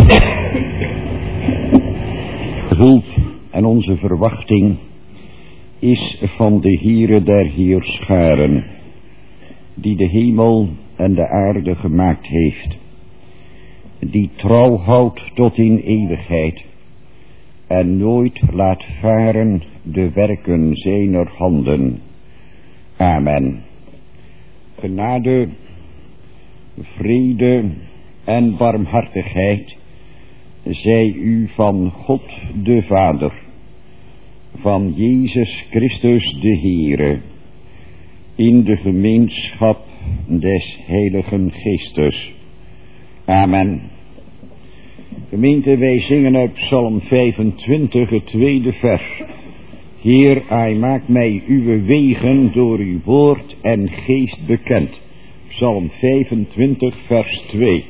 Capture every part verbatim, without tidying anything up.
Hulp en onze verwachting is van de Heere der Heerscharen, die de hemel en de aarde gemaakt heeft, die trouw houdt tot in eeuwigheid en nooit laat varen de werken zijner handen. Amen. Genade, vrede en barmhartigheid zij u van God de Vader, van Jezus Christus de Heere, in de gemeenschap des Heiligen Geestes. Amen. Gemeente, wij zingen uit Psalm vijfentwintig, het tweede vers. Heer, hij maakt mij uw wegen door uw woord en geest bekend. Psalm vijfentwintig, vers twee.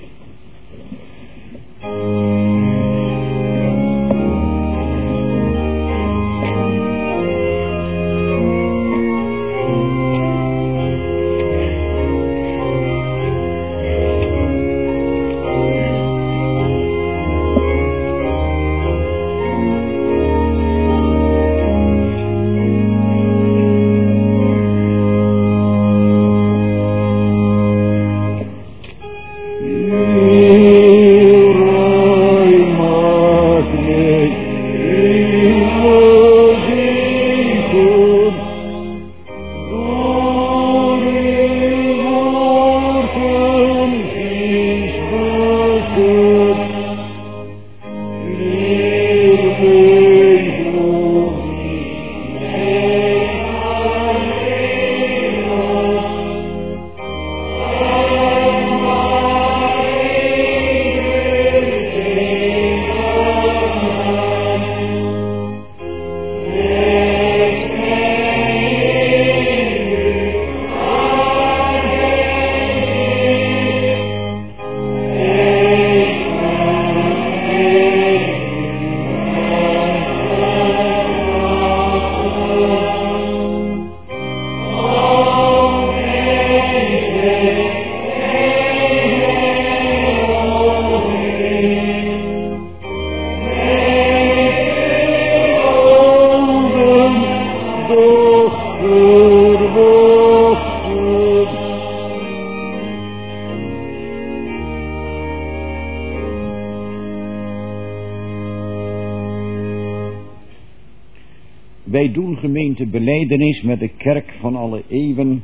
Wij doen gemeente belijdenis met de kerk van alle eeuwen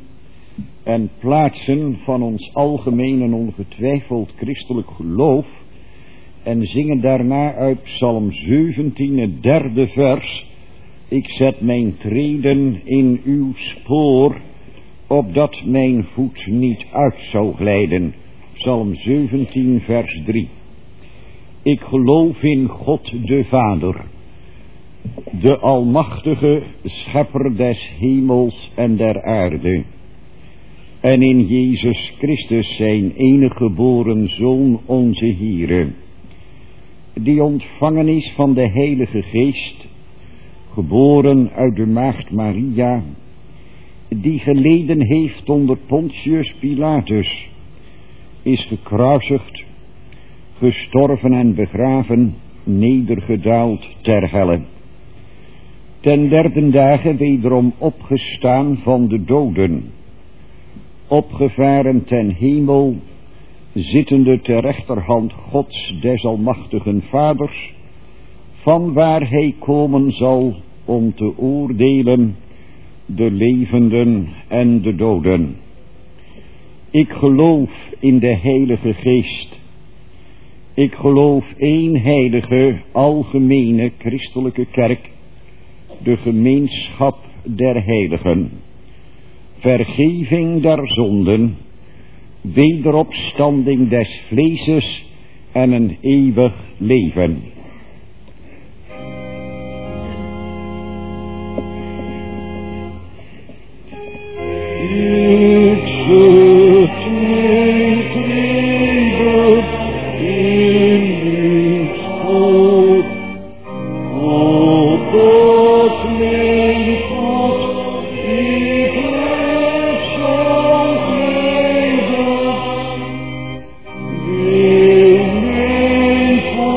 en plaatsen van ons algemeen en ongetwijfeld christelijk geloof en zingen daarna uit Psalm zeventien, het derde vers. Ik zet mijn treden in uw spoor, opdat mijn voet niet uit zou glijden. Psalm zeventien, vers drie. Ik geloof in God de Vader, de almachtige schepper des hemels en der aarde, en in Jezus Christus zijn enige geboren Zoon, onze Heere, die ontvangen is van de Heilige Geest, geboren uit de maagd Maria, die geleden heeft onder Pontius Pilatus, is gekruisigd, gestorven en begraven, nedergedaald ter helle. Ten derde dagen wederom opgestaan van de doden, opgevaren ten hemel, zittende ter rechterhand Gods des almachtigen Vaders, van waar hij komen zal om te oordelen de levenden en de doden. Ik geloof in de Heilige Geest. Ik geloof één heilige, algemene, christelijke kerk, de gemeenschap der heiligen, vergeving der zonden, wederopstanding des vleeses en een eeuwig leven. Ik zet mijn treden in uw spoor, opdat mijn voet niet uit zal glijden. Wil mijn voet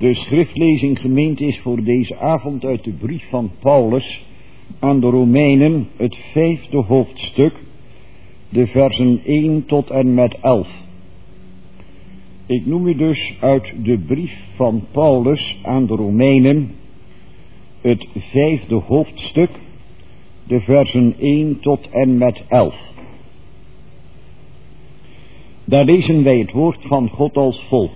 De schriftlezing gemeend is voor deze avond uit de brief van Paulus aan de Romeinen, het vijfde hoofdstuk, de versen één tot en met elf. Ik noem u dus uit de brief van Paulus aan de Romeinen, het vijfde hoofdstuk, de versen één tot en met elf. Daar lezen wij het woord van God als volgt.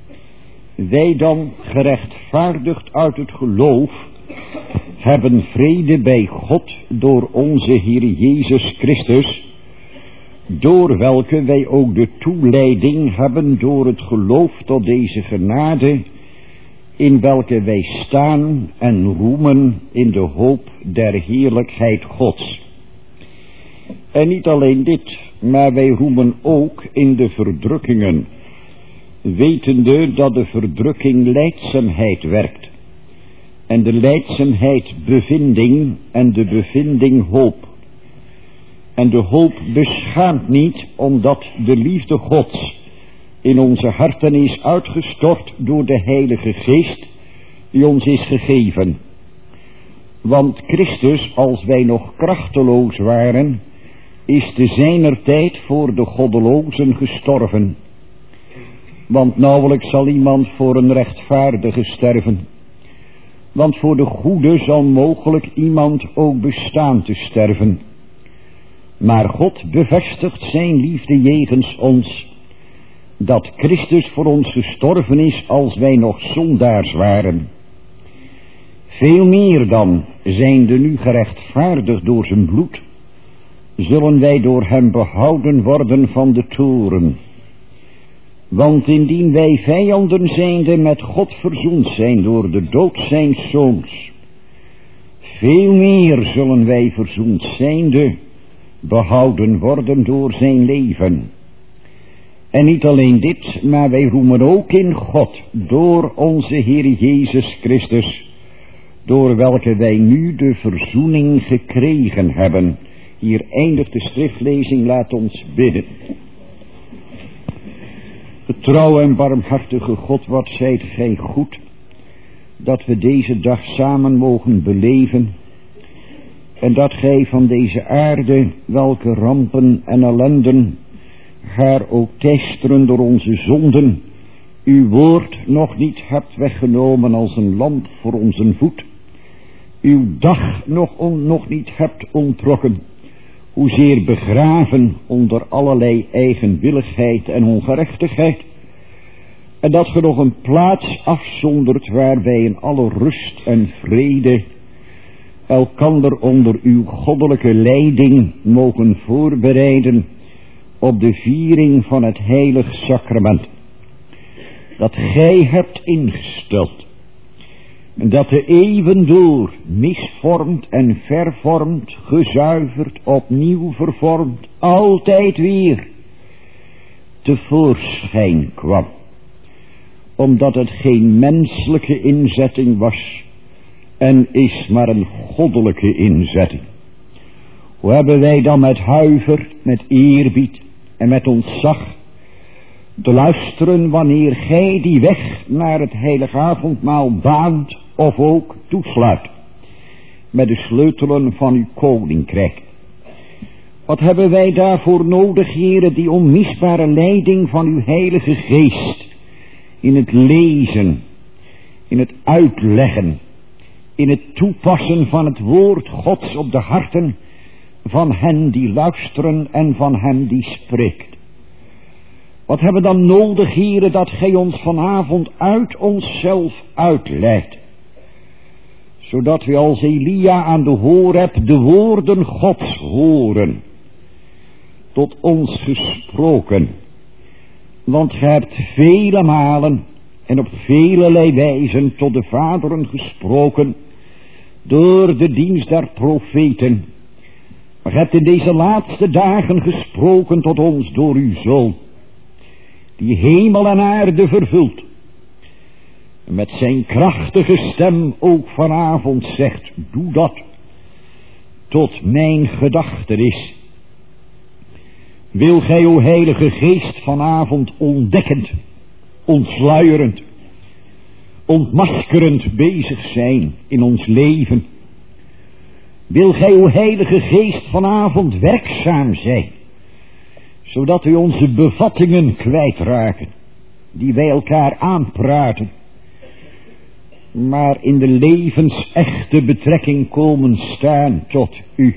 Wij dan, gerechtvaardigd uit het geloof, hebben vrede bij God door onze Heer Jezus Christus, door welke wij ook de toeleiding hebben door het geloof tot deze genade, in welke wij staan en roemen in de hoop der heerlijkheid Gods. En niet alleen dit, maar wij roemen ook in de verdrukkingen, wetende dat de verdrukking lijdzaamheid werkt, en de lijdzaamheid bevinding, en de bevinding hoop. En de hoop beschaamt niet, omdat de liefde Gods in onze harten is uitgestort door de Heilige Geest, die ons is gegeven. Want Christus, als wij nog krachteloos waren, is te zijner tijd voor de goddelozen gestorven. Want nauwelijks zal iemand voor een rechtvaardige sterven. Want voor de goede zal mogelijk iemand ook bestaan te sterven. Maar God bevestigt zijn liefde jegens ons, dat Christus voor ons gestorven is als wij nog zondaars waren. Veel meer dan, zijnde nu gerechtvaardigd door zijn bloed, zullen wij door hem behouden worden van de toorn. Want indien wij vijanden zijnde met God verzoend zijn door de dood zijns zoons, veel meer zullen wij verzoend zijnde behouden worden door zijn leven. En niet alleen dit, maar wij roemen ook in God door onze Heer Jezus Christus, door welke wij nu de verzoening gekregen hebben. Hier eindigt de schriftlezing, laat ons bidden. Getrouw en barmhartige God, wat zijt gij goed, dat we deze dag samen mogen beleven, en dat gij van deze aarde, welke rampen en ellenden haar ook teisteren door onze zonden, uw woord nog niet hebt weggenomen als een lamp voor onze voet, uw dag nog, on, nog niet hebt onttrokken, hoezeer begraven onder allerlei eigenwilligheid en ongerechtigheid, en dat ge nog een plaats afzondert waar wij in alle rust en vrede elkander onder uw goddelijke leiding mogen voorbereiden op de viering van het heilig sacrament, dat gij hebt ingesteld, en dat de eeuwen door misvormd en vervormd, gezuiverd, opnieuw vervormd, altijd weer tevoorschijn kwam, omdat het geen menselijke inzetting was en is maar een goddelijke inzetting. Hoe hebben wij dan met huiver, met eerbied en met ontzag te luisteren wanneer gij die weg naar het heilige avondmaal baant of ook toesluit met de sleutelen van uw koninkrijk. Wat hebben wij daarvoor nodig, Heere, die onmisbare leiding van uw heilige geest in het lezen, in het uitleggen, in het toepassen van het woord Gods op de harten van hen die luisteren en van hem die spreekt. Wat hebben we dan nodig, Heere, dat gij ons vanavond uit onszelf uitleidt, zodat we als Elia aan de Horeb de woorden Gods horen, tot ons gesproken. Want gij hebt vele malen en op velelei wijzen tot de vaderen gesproken door de dienst der profeten. Maar gij hebt in deze laatste dagen gesproken tot ons door uw Zoon, die hemel en aarde vervult, en met zijn krachtige stem ook vanavond zegt, doe dat, tot mijn gedachtenis. Wil gij, o Heilige Geest, vanavond ontdekkend, ontsluierend, ontmaskerend bezig zijn in ons leven. Wil gij, o Heilige Geest, vanavond werkzaam zijn, zodat wij onze bevattingen kwijtraken, die wij elkaar aanpraten, maar in de levensechte betrekking komen staan tot u,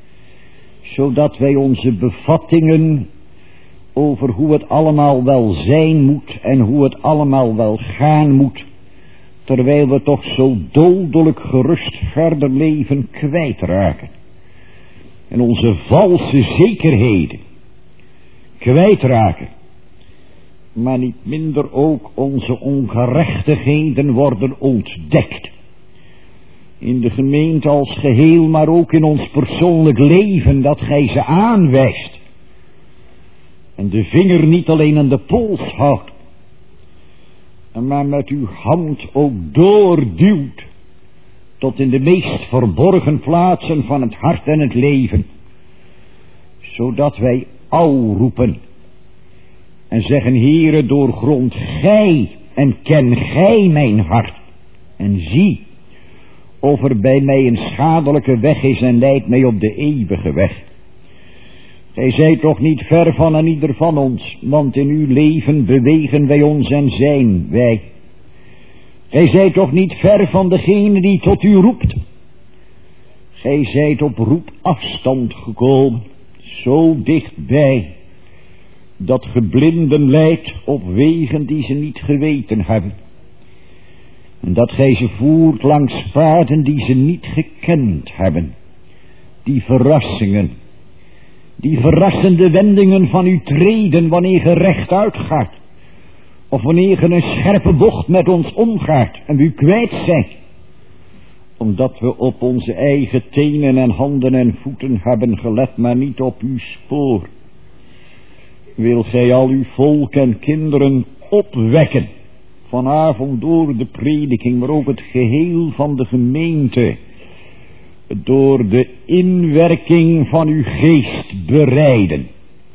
zodat wij onze bevattingen over hoe het allemaal wel zijn moet en hoe het allemaal wel gaan moet, terwijl we toch zo dodelijk gerust verder leven, kwijtraken. En onze valse zekerheden kwijtraken. Maar niet minder ook onze ongerechtigheden worden ontdekt. In de gemeente als geheel, maar ook in ons persoonlijk leven, dat gij ze aanwijst. En de vinger niet alleen aan de pols houdt, maar met uw hand ook doorduwt tot in de meest verborgen plaatsen van het hart en het leven, zodat wij au roepen en zeggen: Heere, doorgrond gij en ken gij mijn hart en zie of er bij mij een schadelijke weg is en leid mij op de eeuwige weg. Gij zijt toch niet ver van een ieder van ons, want in uw leven bewegen wij ons en zijn wij. Gij zijt toch niet ver van degene die tot u roept. Gij zijt op roepafstand gekomen, zo dichtbij, dat ge blinden leidt op wegen die ze niet geweten hebben. En dat gij ze voert langs paden die ze niet gekend hebben. Die verrassingen, die verrassende wendingen van uw treden wanneer ge rechtuit gaat, of wanneer ge een scherpe bocht met ons omgaat en u kwijt zijt, omdat we op onze eigen tenen en handen en voeten hebben gelet, maar niet op uw spoor. Wil gij al uw volk en kinderen opwekken, vanavond door de prediking, maar ook het geheel van de gemeente, door de inwerking van uw geest bereiden,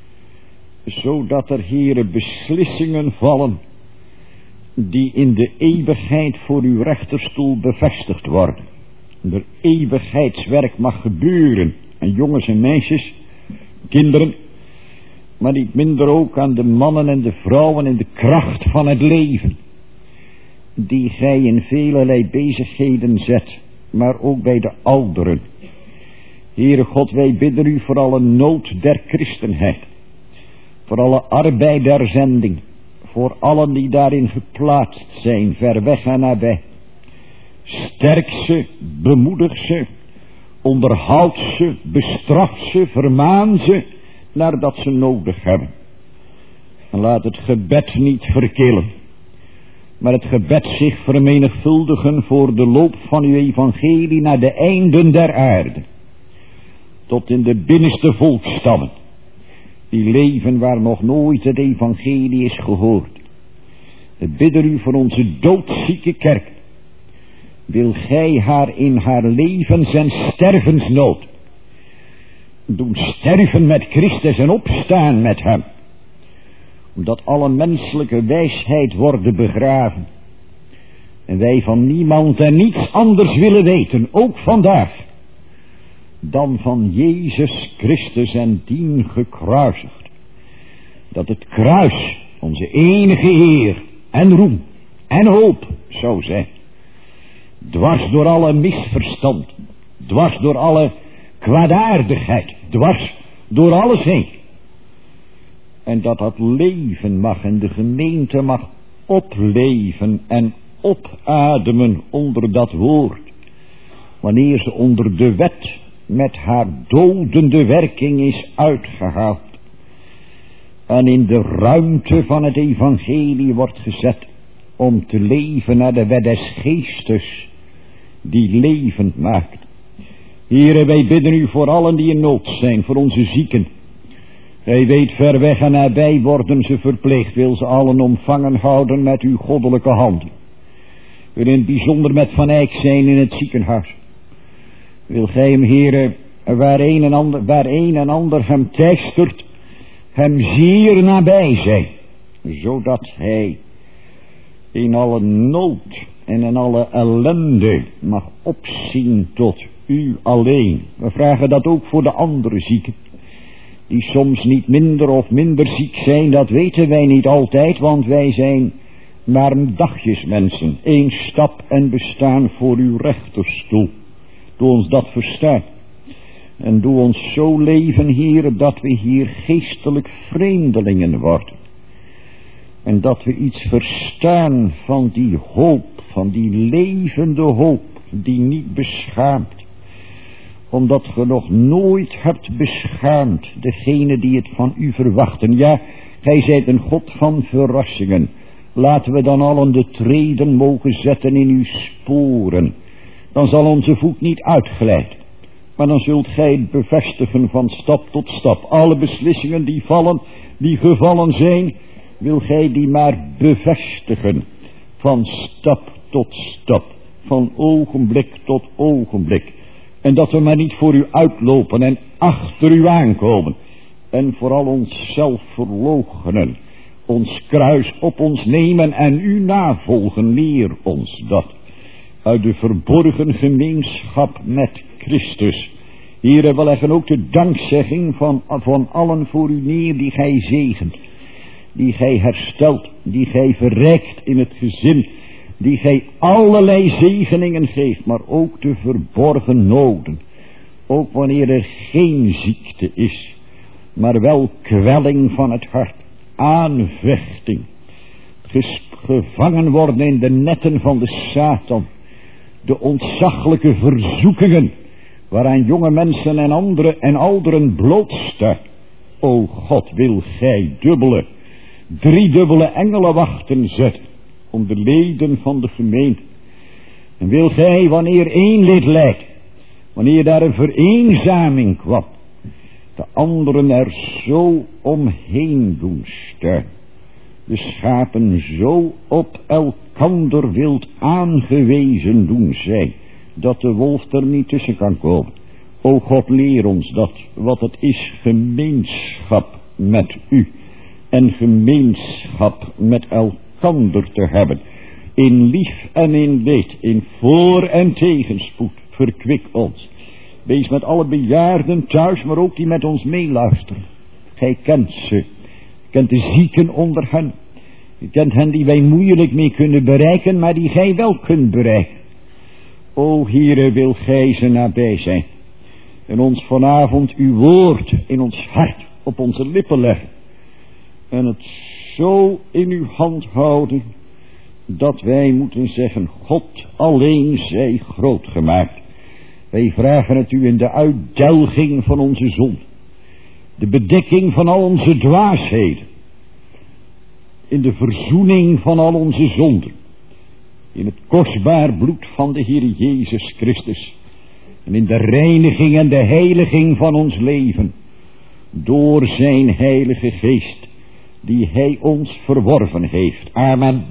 zodat er, Heere, beslissingen vallen die in de eeuwigheid voor uw rechterstoel bevestigd worden. Er eeuwigheidswerk mag gebeuren aan jongens en meisjes, kinderen, maar niet minder ook aan de mannen en de vrouwen in de kracht van het leven, die gij in velelei bezigheden zet, maar ook bij de ouderen. Heere God, wij bidden u voor alle nood der christenheid, voor alle arbeid der zending, voor allen die daarin geplaatst zijn, ver weg en nabij. Sterk ze, bemoedig ze, onderhoud ze, bestraf ze, vermaan ze, naar dat ze nodig hebben. En laat het gebed niet verkillen, maar het gebed zich vermenigvuldigen voor de loop van uw evangelie naar de einden der aarde, tot in de binnenste volkstammen, die leven waar nog nooit het evangelie is gehoord. We bidden u voor onze doodzieke kerk. Wil gij haar in haar levens- en stervensnood doen sterven met Christus en opstaan met hem, omdat alle menselijke wijsheid worden begraven en wij van niemand en niets anders willen weten, ook vandaag, dan van Jezus Christus en dien gekruisigd. Dat het kruis onze enige eer en roem en hoop zou zijn, dwars door alle misverstand, dwars door alle kwaadaardigheid, dwars door alles heen. En dat dat leven mag en de gemeente mag opleven en opademen onder dat woord, wanneer ze onder de wet met haar dodende werking is uitgehaald en in de ruimte van het evangelie wordt gezet om te leven naar de wet des geestes die levend maakt. Heere, wij bidden u voor allen die in nood zijn, voor onze zieken. Gij weet, ver weg en nabij worden ze verpleegd, wil ze allen omvangen houden met uw goddelijke handen. Wil in het bijzonder met Van Eyck zijn in het ziekenhuis. Wil gij hem, Heere, waar een en ander, waar een en ander hem teistert, hem zeer nabij zijn, zodat hij in alle nood en in alle ellende mag opzien tot u alleen. We vragen dat ook voor de andere zieken, die soms niet minder of minder ziek zijn. Dat weten wij niet altijd, want wij zijn maar een dagjesmensen. Eén stap en bestaan voor uw rechterstoel. Doe ons dat verstaan. En doe ons zo leven, Heer, dat we hier geestelijk vreemdelingen worden. En dat we iets verstaan van die hoop, van die levende hoop, die niet beschaamt. Omdat ge nog nooit hebt beschaamd degene die het van u verwachten. Ja, gij zijt een God van verrassingen. Laten we dan allen de treden mogen zetten in uw sporen. Dan zal onze voet niet uitglijden. Maar dan zult gij het bevestigen van stap tot stap. Alle beslissingen die vallen, die gevallen zijn, wil gij die maar bevestigen. Van stap tot stap. Van ogenblik tot ogenblik. En dat we maar niet voor u uitlopen en achter u aankomen. En vooral onszelf verloochenen. Ons kruis op ons nemen en u navolgen. Leer ons dat. Uit de verborgen gemeenschap met Christus. Here, we leggen ook de dankzegging van, van allen voor u neer die gij zegent. Die gij herstelt. Die gij verrijkt in het gezin. Die gij allerlei zegeningen geeft. Maar ook de verborgen noden. Ook wanneer er geen ziekte is. Maar wel kwelling van het hart. Aanvechting. Ges- gevangen worden in de netten van de Satan. De ontzaglijke verzoekingen. Waaraan jonge mensen en anderen en ouderen blootstaan. O God, wil gij dubbele, driedubbele engelenwachten zetten. Om de leden van de gemeente. En wil gij, wanneer één lid lijdt. Wanneer daar een vereenzaming kwam. De anderen er zo omheen doen staan. De schapen zo op elkander wild aangewezen doen zijn. Dat de wolf er niet tussen kan komen. O God, leer ons dat wat het is gemeenschap met u. En gemeenschap met elkander te hebben. In lief en in leed. In voor- en tegenspoed. Verkwik ons. Wees met alle bejaarden thuis, maar ook die met ons meeluisteren. Gij kent ze. Kent de zieken onder hen. U kent hen die wij moeilijk mee kunnen bereiken, maar die gij wel kunt bereiken. O Heere, wil gij ze nabij zijn. En ons vanavond uw woord in ons hart op onze lippen leggen. En het zo in uw hand houden, dat wij moeten zeggen, God alleen zij groot gemaakt. Wij vragen het u in de uitdelging van onze zonde. De bedekking van al onze dwaasheden. In de verzoening van al onze zonden. In het kostbaar bloed van de Heer Jezus Christus. En in de reiniging en de heiliging van ons leven. Door zijn heilige geest. Die hij ons verworven heeft. Amen.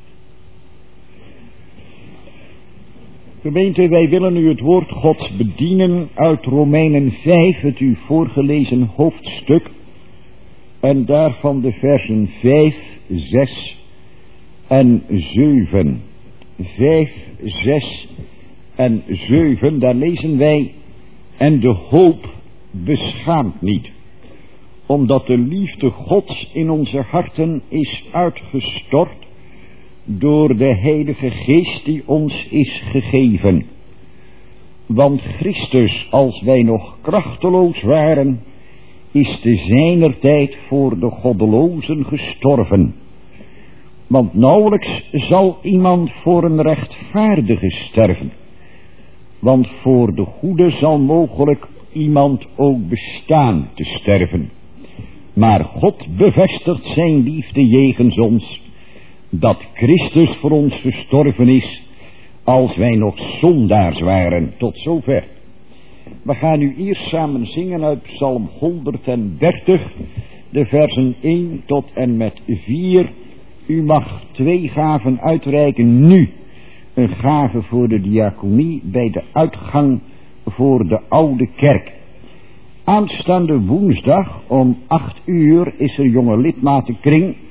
Gemeente, wij willen u het woord Gods bedienen uit Romeinen vijf, het u voorgelezen hoofdstuk. En daarvan de versen vijf, zes en zeven. vijf, zes en zeven, daar lezen wij. En de hoop beschaamt niet. Omdat de liefde Gods in onze harten is uitgestort. Door de Heilige Geest die ons is gegeven. Want Christus, als wij nog krachteloos waren, is te zijner tijd voor de goddelozen gestorven. Want nauwelijks zal iemand voor een rechtvaardige sterven. Want voor de goede zal mogelijk iemand ook bestaan te sterven. Maar God bevestigt zijn liefde jegens ons. Dat Christus voor ons gestorven is, als wij nog zondaars waren. Tot zover. We gaan nu eerst samen zingen uit Psalm honderddertig, de versen één tot en met vier. U mag twee gaven uitreiken nu. Een gave voor de diaconie bij de uitgang voor de oude kerk. Aanstaande woensdag om acht uur is er jonge lidmatenkring.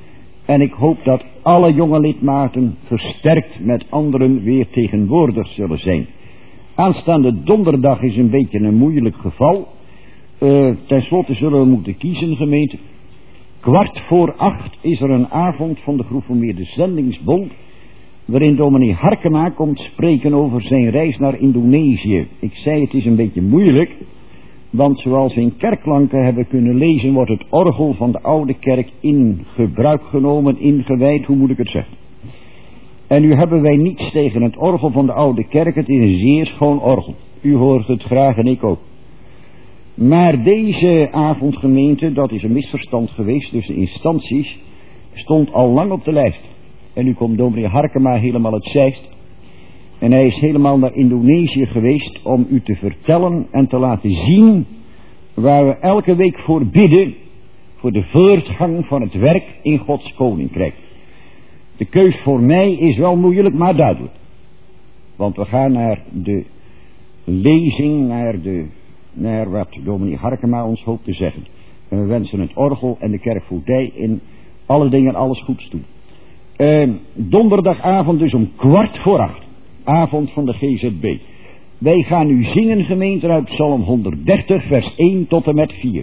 En ik hoop dat alle jonge lidmaten versterkt met anderen weer tegenwoordig zullen zijn. Aanstaande donderdag is een beetje een moeilijk geval. Uh, ten slotte zullen we moeten kiezen, gemeente. Kwart voor acht is er een avond van de Gereformeerde Zendingsbond, waarin dominee Harkema komt spreken over zijn reis naar Indonesië. Ik zei het is een beetje moeilijk, want zoals we in kerkklanken hebben kunnen lezen, wordt het orgel van de oude kerk in gebruik genomen, ingewijd, hoe moet ik het zeggen. En nu hebben wij niets tegen het orgel van de oude kerk, het is een zeer schoon orgel. U hoort het graag en ik ook. Maar deze avondgemeente, dat is een misverstand geweest, dus de instanties, stond al lang op de lijst. En nu komt dominee Harkema helemaal het Zeist. En hij is helemaal naar Indonesië geweest om u te vertellen en te laten zien waar we elke week voor bidden, voor de voortgang van het werk in Gods koninkrijk. De keus voor mij is wel moeilijk, maar duidelijk. Want we gaan naar de lezing, naar, de, naar wat dominee Harkema ons hoopt te zeggen. En we wensen het orgel en de kerkvoogdij in alle dingen alles goeds toe. Uh, donderdagavond dus om kwart voor acht. Avond van de G Z B. Wij gaan nu zingen, gemeente, uit Psalm honderddertig, vers één tot en met vier.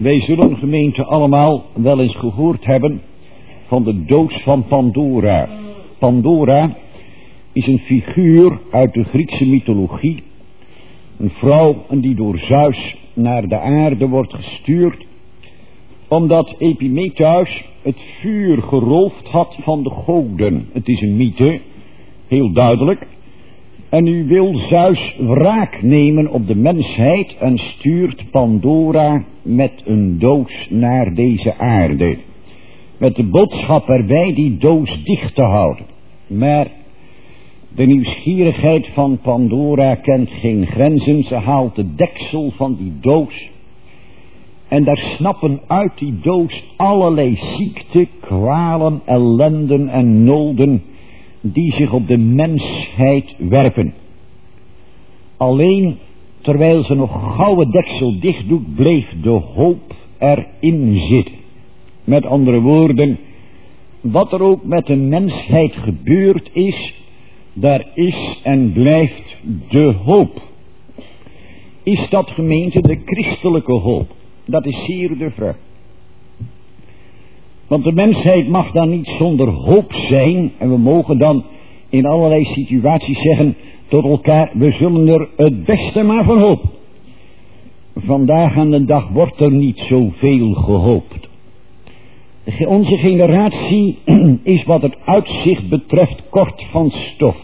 Wij zullen, gemeente, allemaal wel eens gehoord hebben van de doos van Pandora. Pandora is een figuur uit de Griekse mythologie. Een vrouw die door Zeus naar de aarde wordt gestuurd, omdat Epimetheus het vuur geroofd had van de goden. Het is een mythe, heel duidelijk. En nu wil Zeus wraak nemen op de mensheid en stuurt Pandora met een doos naar deze aarde. Met de boodschap erbij die doos dicht te houden. Maar de nieuwsgierigheid van Pandora kent geen grenzen. Ze haalt de deksel van die doos. En daar snappen uit die doos allerlei ziekten, kwalen, ellenden en noden die zich op de mensheid werpen. Alleen terwijl ze nog gauw het deksel dicht doet, bleef de hoop erin zitten. Met andere woorden, wat er ook met de mensheid gebeurd is, daar is en blijft de hoop. Is dat, gemeente, de christelijke hoop? Dat is zeer de vraag. Want de mensheid mag dan niet zonder hoop zijn. En we mogen dan in allerlei situaties zeggen tot elkaar: we zullen er het beste maar van hopen. Vandaag aan de dag wordt er niet zoveel gehoopt. Onze generatie is wat het uitzicht betreft kort van stof.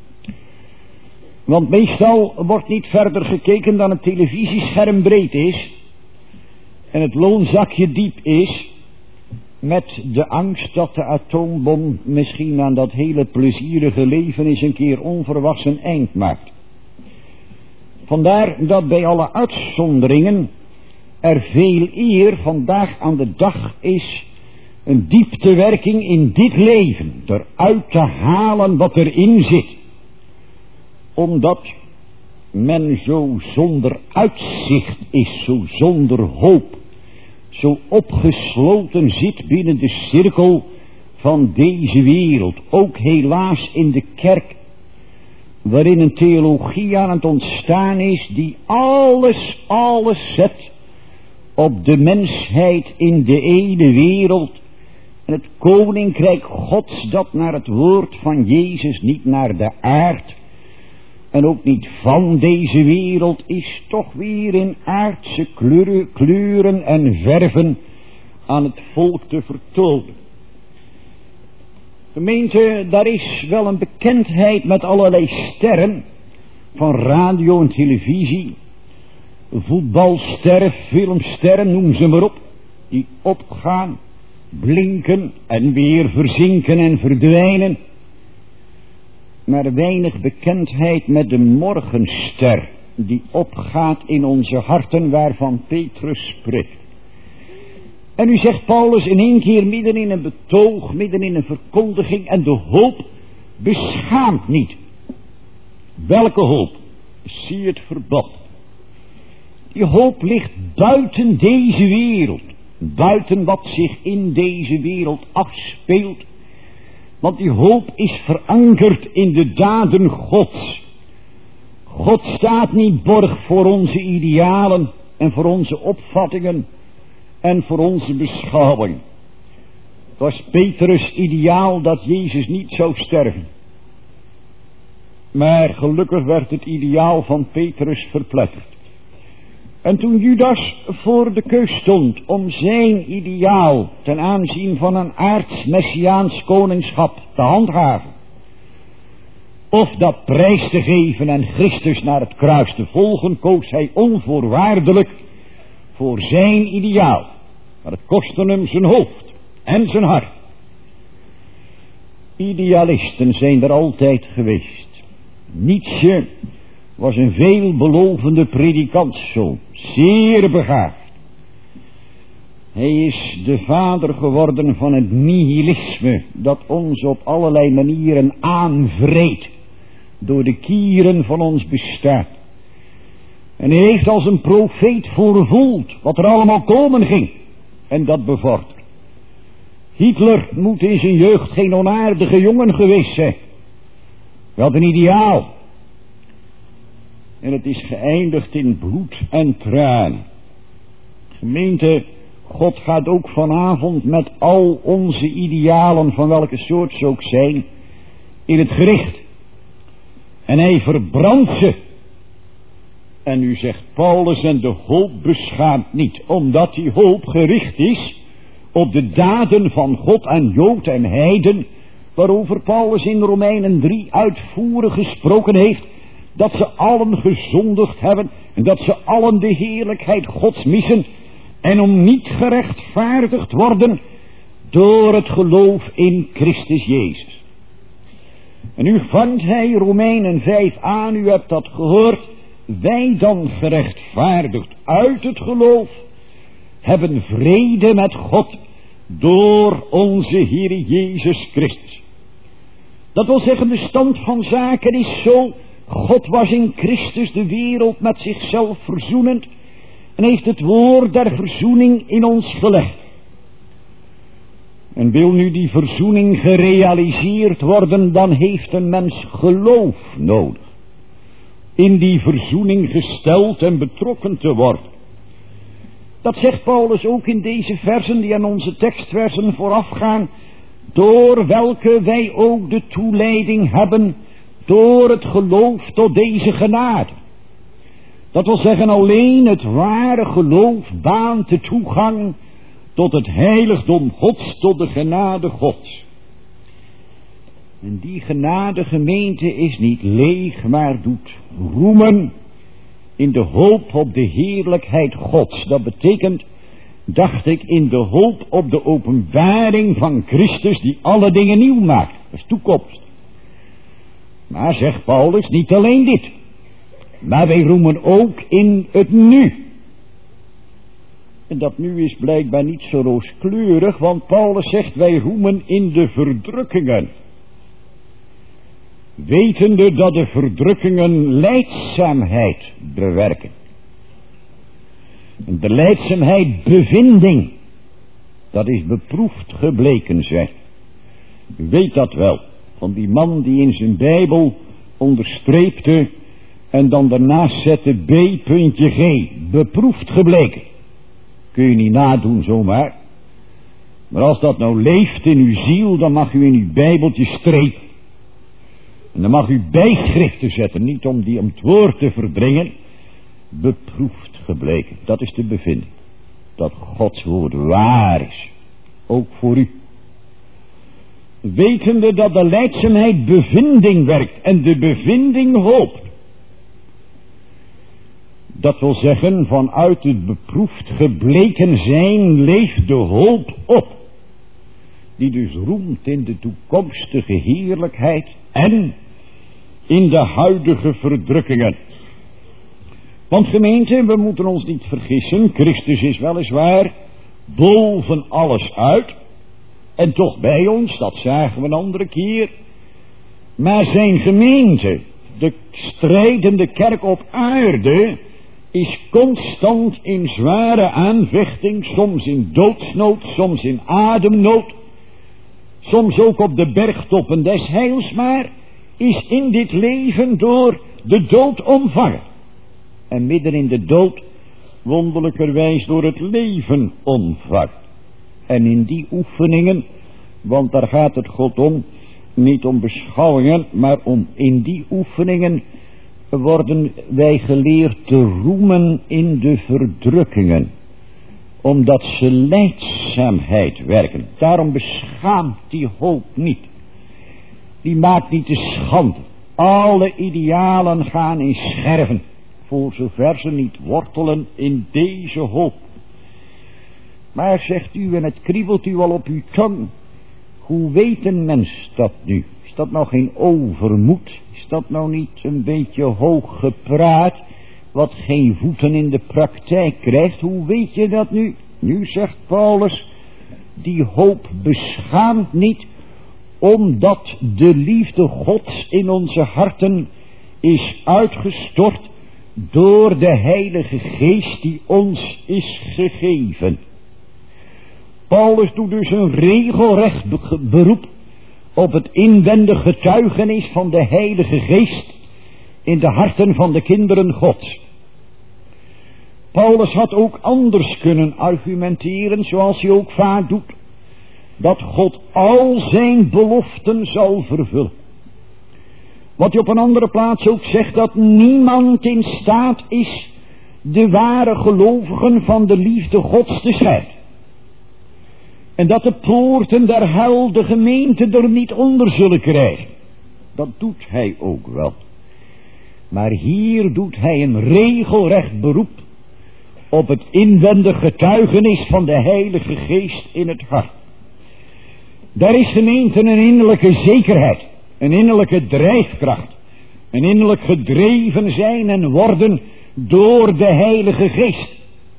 Want meestal wordt niet verder gekeken dan het televisiescherm breed is en het loonzakje diep is, met de angst dat de atoombom misschien aan dat hele plezierige leven eens een keer onverwachts een eind maakt. Vandaar dat bij alle uitzonderingen er veel eer vandaag aan de dag is een dieptewerking in dit leven, eruit te halen wat erin zit. Omdat men zo zonder uitzicht is, zo zonder hoop, zo opgesloten zit binnen de cirkel van deze wereld. Ook helaas in de kerk, waarin een theologie aan het ontstaan is die alles, alles zet op de mensheid in de ene wereld. En het koninkrijk Gods dat naar het woord van Jezus niet naar de aard en ook niet van deze wereld is, toch weer in aardse kleuren, kleuren en verven aan het volk te vertonen. Gemeente, daar is wel een bekendheid met allerlei sterren van radio en televisie, voetbalsterren, filmsterren, noem ze maar op, die opgaan, blinken en weer verzinken en verdwijnen. Maar weinig bekendheid met de morgenster die opgaat in onze harten, waarvan Petrus spreekt. En nu zegt Paulus in één keer midden in een betoog, midden in een verkondiging: en de hoop beschaamt niet. Welke hoop? Zie het verband. Die hoop ligt buiten deze wereld, buiten wat zich in deze wereld afspeelt. Want die hoop is verankerd in de daden Gods. God staat niet borg voor onze idealen en voor onze opvattingen en voor onze beschouwing. Het was Petrus' ideaal dat Jezus niet zou sterven. Maar gelukkig werd het ideaal van Petrus verpletterd. En toen Judas voor de keus stond om zijn ideaal ten aanzien van een aards-messiaans koningschap te handhaven, of dat prijs te geven en Christus naar het kruis te volgen, koos hij onvoorwaardelijk voor zijn ideaal. Maar het kostte hem zijn hoofd en zijn hart. Idealisten zijn er altijd geweest. Nietzsche was een veelbelovende predikantszoon, zeer begaafd. Hij is de vader geworden van het nihilisme dat ons op allerlei manieren aanvreet door de kieren van ons bestaan. En hij heeft als een profeet voorvoeld wat er allemaal komen ging en dat bevorderd. Hitler moet in zijn jeugd geen onaardige jongen geweest zijn. Wat een ideaal. En het is geëindigd in bloed en tranen. Gemeente, God gaat ook vanavond met al onze idealen, van welke soort ze ook zijn, in het gericht. En hij verbrandt ze. En nu zegt Paulus, en de hoop beschaamt niet, omdat die hoop gericht is op de daden van God aan Jood en Heiden, waarover Paulus in Romeinen drie uitvoerig gesproken heeft, dat ze allen gezondigd hebben en dat ze allen de heerlijkheid Gods missen en om niet gerechtvaardigd worden door het geloof in Christus Jezus. En nu vangt hij Romeinen vijf aan, u hebt dat gehoord, wij dan gerechtvaardigd uit het geloof hebben vrede met God door onze Heer Jezus Christus. Dat wil zeggen, de stand van zaken is zo, God was in Christus de wereld met zichzelf verzoenend en heeft het woord der verzoening in ons gelegd. En wil nu die verzoening gerealiseerd worden, dan heeft een mens geloof nodig. In die verzoening gesteld en betrokken te worden. Dat zegt Paulus ook in deze versen die aan onze tekstversen voorafgaan, door welke wij ook de toeleiding hebben door het geloof tot deze genade. Dat wil zeggen, alleen het ware geloof baant de toegang tot het heiligdom Gods, tot de genade Gods. En die genade, gemeente, is niet leeg, maar doet roemen in de hoop op de heerlijkheid Gods. Dat betekent, dacht ik, in de hoop op de openbaring van Christus die alle dingen nieuw maakt. Dat is toekomst. Maar, zegt Paulus, niet alleen dit, maar wij roemen ook in het nu. En dat nu is blijkbaar niet zo rooskleurig, want Paulus zegt, wij roemen in de verdrukkingen. Wetende dat de verdrukkingen lijdzaamheid bewerken. En de lijdzaamheid bevinding. Dat is beproefd gebleken, zegt. U weet dat wel. Van die man die in zijn Bijbel onderstreepte en dan daarnaast zette B puntje G. Beproefd gebleken. Kun je niet nadoen zomaar. Maar als dat nou leeft in uw ziel, dan mag u in uw Bijbeltje strepen. En dan mag u bijschriften zetten, niet om die om het woord te verdringen. Beproefd gebleken, dat is de bevinding. Dat Gods woord waar is, ook voor u. Wetende dat de lijdzaamheid bevinding werkt en de bevinding hoop. Dat wil zeggen, vanuit het beproefd gebleken zijn leeft de hoop op. Die dus roemt in de toekomstige heerlijkheid en in de huidige verdrukkingen. Want gemeente, we moeten ons niet vergissen, Christus is weliswaar boven alles uit en toch bij ons, dat zagen we een andere keer. Maar zijn gemeente, de strijdende kerk op aarde, is constant in zware aanvechting, soms in doodsnood, soms in ademnood, soms ook op de bergtoppen des heils, maar is in dit leven door de dood omvangen. En midden in de dood wonderlijkerwijs door het leven omvangt. En in die oefeningen, want daar gaat het God om, niet om beschouwingen, maar om in die oefeningen worden wij geleerd te roemen in de verdrukkingen. Omdat ze lijdzaamheid werken. Daarom beschaamt die hoop niet. Die maakt niet te schande. Alle idealen gaan in scherven. Voor zover ze niet wortelen in deze hoop. Maar zegt u, en het kriebelt u al op uw tong. Hoe weet een mens dat nu? Is dat nou geen overmoed? Is dat nou niet een beetje hoog gepraat? Wat geen voeten in de praktijk krijgt? Hoe weet je dat nu? Nu zegt Paulus, die hoop beschaamt niet, omdat de liefde Gods in onze harten is uitgestort door de Heilige Geest die ons is gegeven. Paulus doet dus een regelrecht beroep op het inwendig getuigenis van de Heilige Geest in de harten van de kinderen Gods. Paulus had ook anders kunnen argumenteren, zoals hij ook vaak doet, dat God al zijn beloften zal vervullen. Wat hij op een andere plaats ook zegt, dat niemand in staat is de ware gelovigen van de liefde Gods te scheiden. En dat de poorten der hel de gemeente er niet onder zullen krijgen. Dat doet hij ook wel. Maar hier doet hij een regelrecht beroep op het inwendig getuigenis van de Heilige Geest in het hart. Daar is gemeente een innerlijke zekerheid, een innerlijke drijfkracht, een innerlijk gedreven zijn en worden door de Heilige Geest.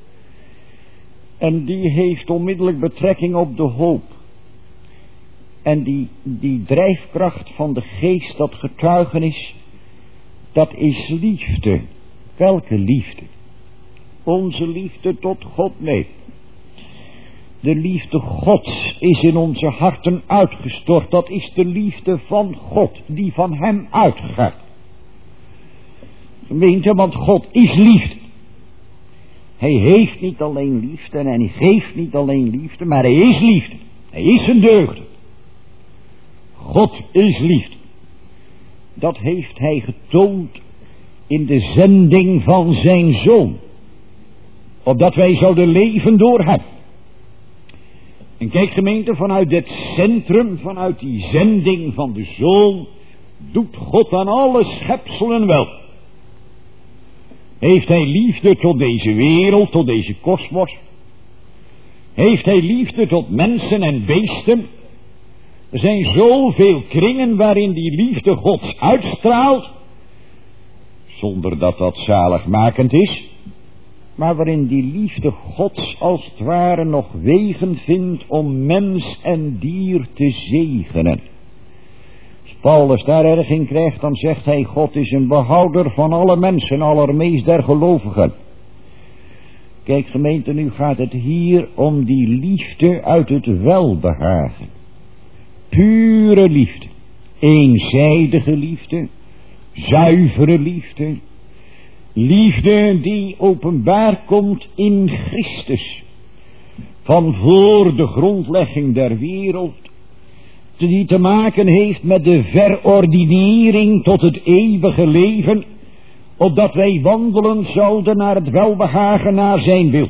En die heeft onmiddellijk betrekking op de hoop. En die, die drijfkracht van de Geest, dat getuigenis, dat is liefde. Welke liefde? Onze liefde tot God? Nee. De liefde Gods is in onze harten uitgestort. Dat is de liefde van God, die van hem uitgaat. Gemeente, want God is liefde. Hij heeft niet alleen liefde en hij geeft niet alleen liefde, maar hij is liefde. Hij is een deugde. God is liefde. Dat heeft hij getoond in de zending van zijn Zoon. Opdat wij zouden leven door hem. En kijk gemeente, vanuit dit centrum, vanuit die zending van de Zoon, doet God aan alle schepselen wel. Heeft hij liefde tot deze wereld, tot deze kosmos? Heeft hij liefde tot mensen en beesten? Er zijn zoveel kringen waarin die liefde Gods uitstraalt, zonder dat dat zaligmakend is, maar waarin die liefde Gods als het ware nog wegen vindt om mens en dier te zegenen. Als Paulus daar erg in krijgt, dan zegt hij, God is een behouder van alle mensen, allermeest der gelovigen. Kijk gemeente, nu gaat het hier om die liefde uit het welbehagen. Pure liefde, eenzijdige liefde, zuivere liefde, liefde die openbaar komt in Christus, van voor de grondlegging der wereld, die te maken heeft met de verordinering tot het eeuwige leven, opdat wij wandelen zouden naar het welbehagen naar zijn wil.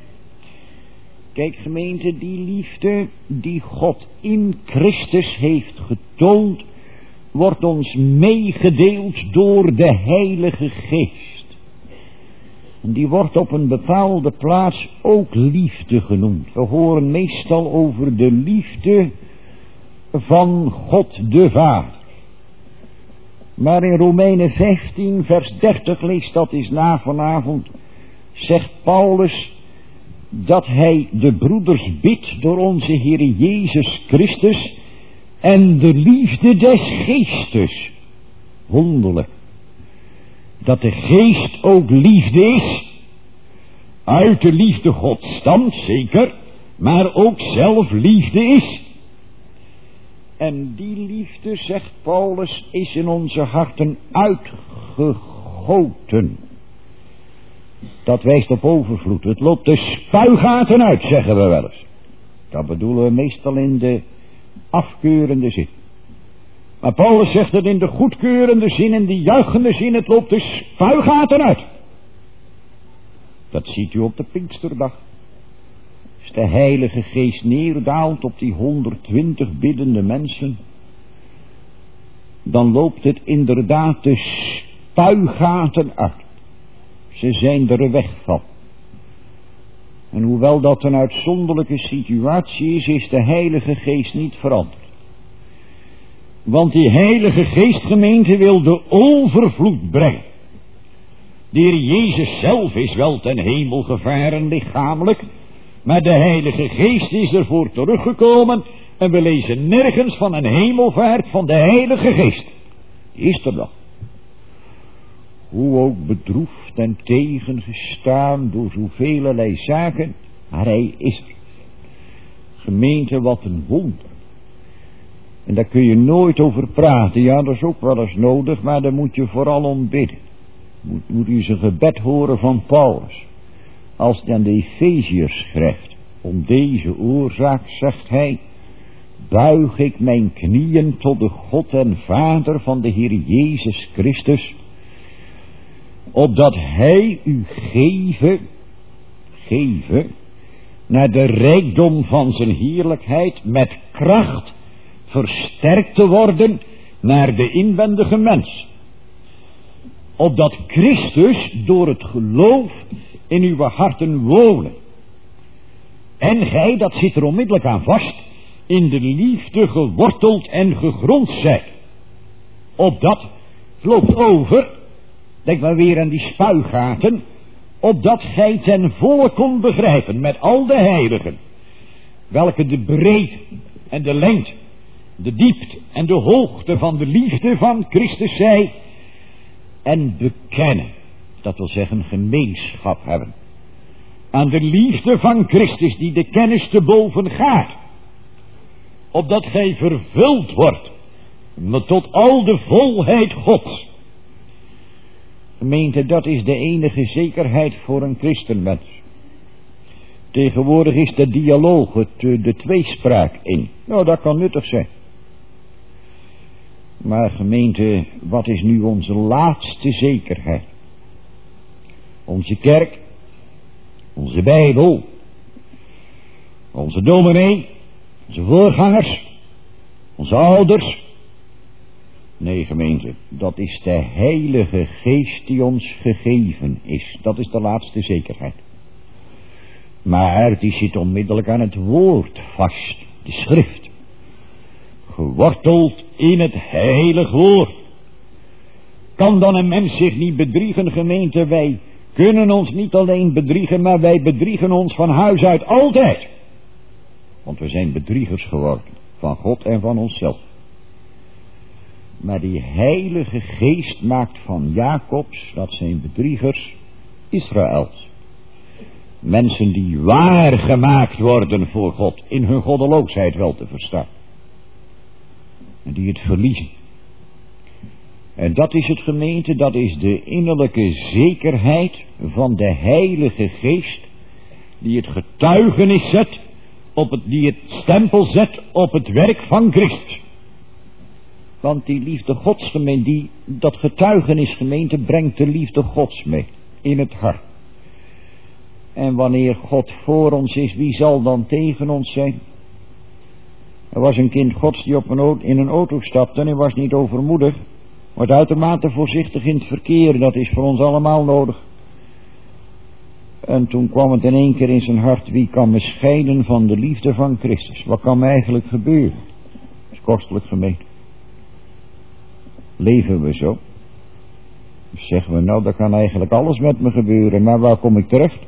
Kijk gemeente, die liefde die God in Christus heeft getoond, wordt ons meegedeeld door de Heilige Geest. En die wordt op een bepaalde plaats ook liefde genoemd. We horen meestal over de liefde van God de Vader. Maar in Romeinen vijftien vers dertig, lees dat eens na vanavond, zegt Paulus dat hij de broeders bidt door onze Heer Jezus Christus en de liefde des Geestes. Wonderlijk. Dat de Geest ook liefde is. Uit de liefde God stamt, zeker, maar ook zelf liefde is. En die liefde, zegt Paulus, is in onze harten uitgegoten. Dat wijst op overvloed. Het loopt de spuigaten uit, zeggen we wel eens. Dat bedoelen we meestal in de afkeurende zin. Maar Paulus zegt het in de goedkeurende zin, in de juichende zin, het loopt de spuigaten uit. Dat ziet u op de Pinksterdag. Als de Heilige Geest neerdaalt op die honderdtwintig biddende mensen, dan loopt het inderdaad de spuigaten uit. Ze zijn er weg van. En hoewel dat een uitzonderlijke situatie is, is de Heilige Geest niet veranderd. Want die Heilige Geestgemeente wil de overvloed brengen. De Heer Jezus zelf is wel ten hemel gevaren lichamelijk, maar de Heilige Geest is ervoor teruggekomen en we lezen nergens van een hemelvaart van de Heilige Geest. Die is er nog. Hoe ook bedroefd en tegengestaan door zoveel zaken, maar hij is er. Gemeente, wat een wonder. En daar kun je nooit over praten. Ja, dat is ook wel eens nodig, maar daar moet je vooral om bidden. Moet, moet u zijn gebed horen van Paulus. als hij aan de Efeziërs schrijft. Om deze oorzaak, zegt hij, buig ik mijn knieën tot de God en Vader van de Heer Jezus Christus, opdat hij u geven, geven, naar de rijkdom van zijn heerlijkheid met kracht versterkt te worden naar de inwendige mens. Opdat Christus door het geloof in uw harten wonen. En gij, dat zit er onmiddellijk aan vast, in de liefde geworteld en gegrond zijt. Opdat, het loopt over, denk maar weer aan die spuigaten, opdat gij ten volle kon begrijpen met al de heiligen, welke de breedte en de lengte, de diepte en de hoogte van de liefde van Christus zij, en bekennen, dat wil zeggen gemeenschap hebben, aan de liefde van Christus die de kennis te boven gaat, opdat gij vervuld wordt met tot al de volheid Gods. Gemeente, dat is de enige zekerheid voor een christenmens. Tegenwoordig is de dialoog, het, de tweespraak in. Nou, dat kan nuttig zijn. Maar gemeente, wat is nu onze laatste zekerheid? Onze kerk, onze Bijbel, onze dominee, onze voorgangers, onze ouders. Nee, gemeente, dat is de Heilige Geest die ons gegeven is. Dat is de laatste zekerheid. Maar die zit onmiddellijk aan het woord vast, de schrift. Geworteld in het heilig woord. Kan dan een mens zich niet bedriegen, gemeente? Wij kunnen ons niet alleen bedriegen, maar wij bedriegen ons van huis uit altijd. Want we zijn bedriegers geworden, van God en van onszelf. Maar die Heilige Geest maakt van Jacobs, dat zijn bedriegers, Israëls. Mensen die waar gemaakt worden voor God, in hun goddeloosheid wel te verstaan. En die het verliezen. En dat is het, gemeente, dat is de innerlijke zekerheid van de Heilige Geest, die het getuigenis zet, op het, die het stempel zet op het werk van Christus. Want die liefde Gods, gemeente, die, dat getuigenis, gemeente, brengt de liefde Gods mee in het hart. En wanneer God voor ons is, wie zal dan tegen ons zijn? Er was een kind Gods die op een, in een auto stapte en hij was niet overmoedig. Wordt uitermate voorzichtig in het verkeer, dat is voor ons allemaal nodig. En toen kwam het in één keer in zijn hart, wie kan me scheiden van de liefde van Christus? Wat kan me eigenlijk gebeuren? Dat is kostelijk, gemeente. Leven we zo? Dus zeggen we, nou, dat kan eigenlijk alles met me gebeuren, maar waar kom ik terecht?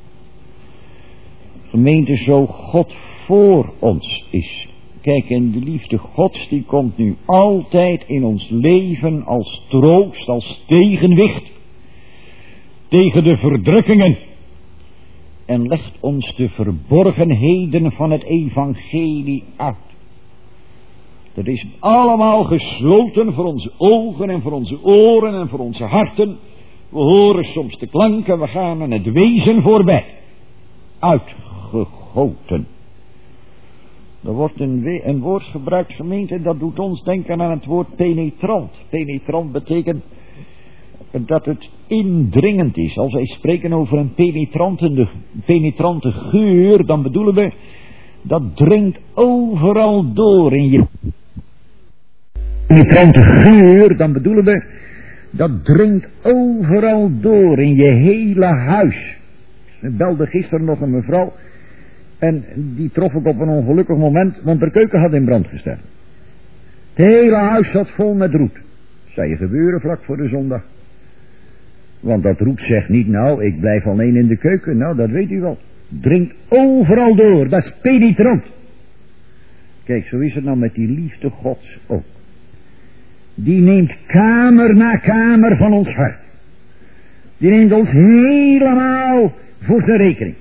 Gemeente, zo God voor ons is. Kijk, en de liefde Gods, die komt nu altijd in ons leven als troost, als tegenwicht tegen de verdrukkingen. En legt ons de verborgenheden van het evangelie uit. Dat is allemaal gesloten voor onze ogen en voor onze oren en voor onze harten. We horen soms de klanken, we gaan aan het wezen voorbij. Uitgegoten. Er wordt een, een woord gebruikt, gemeente, dat doet ons denken aan het woord penetrant. Penetrant betekent dat het indringend is. Als wij spreken over een penetrante, penetrante geur, dan bedoelen we, dat dringt overal door in je... Penetrante geur, dan bedoelen we, dat dringt overal door in je hele huis. Ik belde gisteren nog een mevrouw en die trof ik op een ongelukkig moment, want de keuken had in brand gestaan. Het hele huis zat vol met roet. Zou je gebeuren vlak voor de zondag. Want dat roet zegt niet, nou, ik blijf alleen in de keuken. Nou, dat weet u wel. Dringt overal door, dat is penetrant. Kijk, zo is het nou met die liefde Gods ook. Die neemt kamer na kamer van ons hart. Die neemt ons helemaal voor zijn rekening.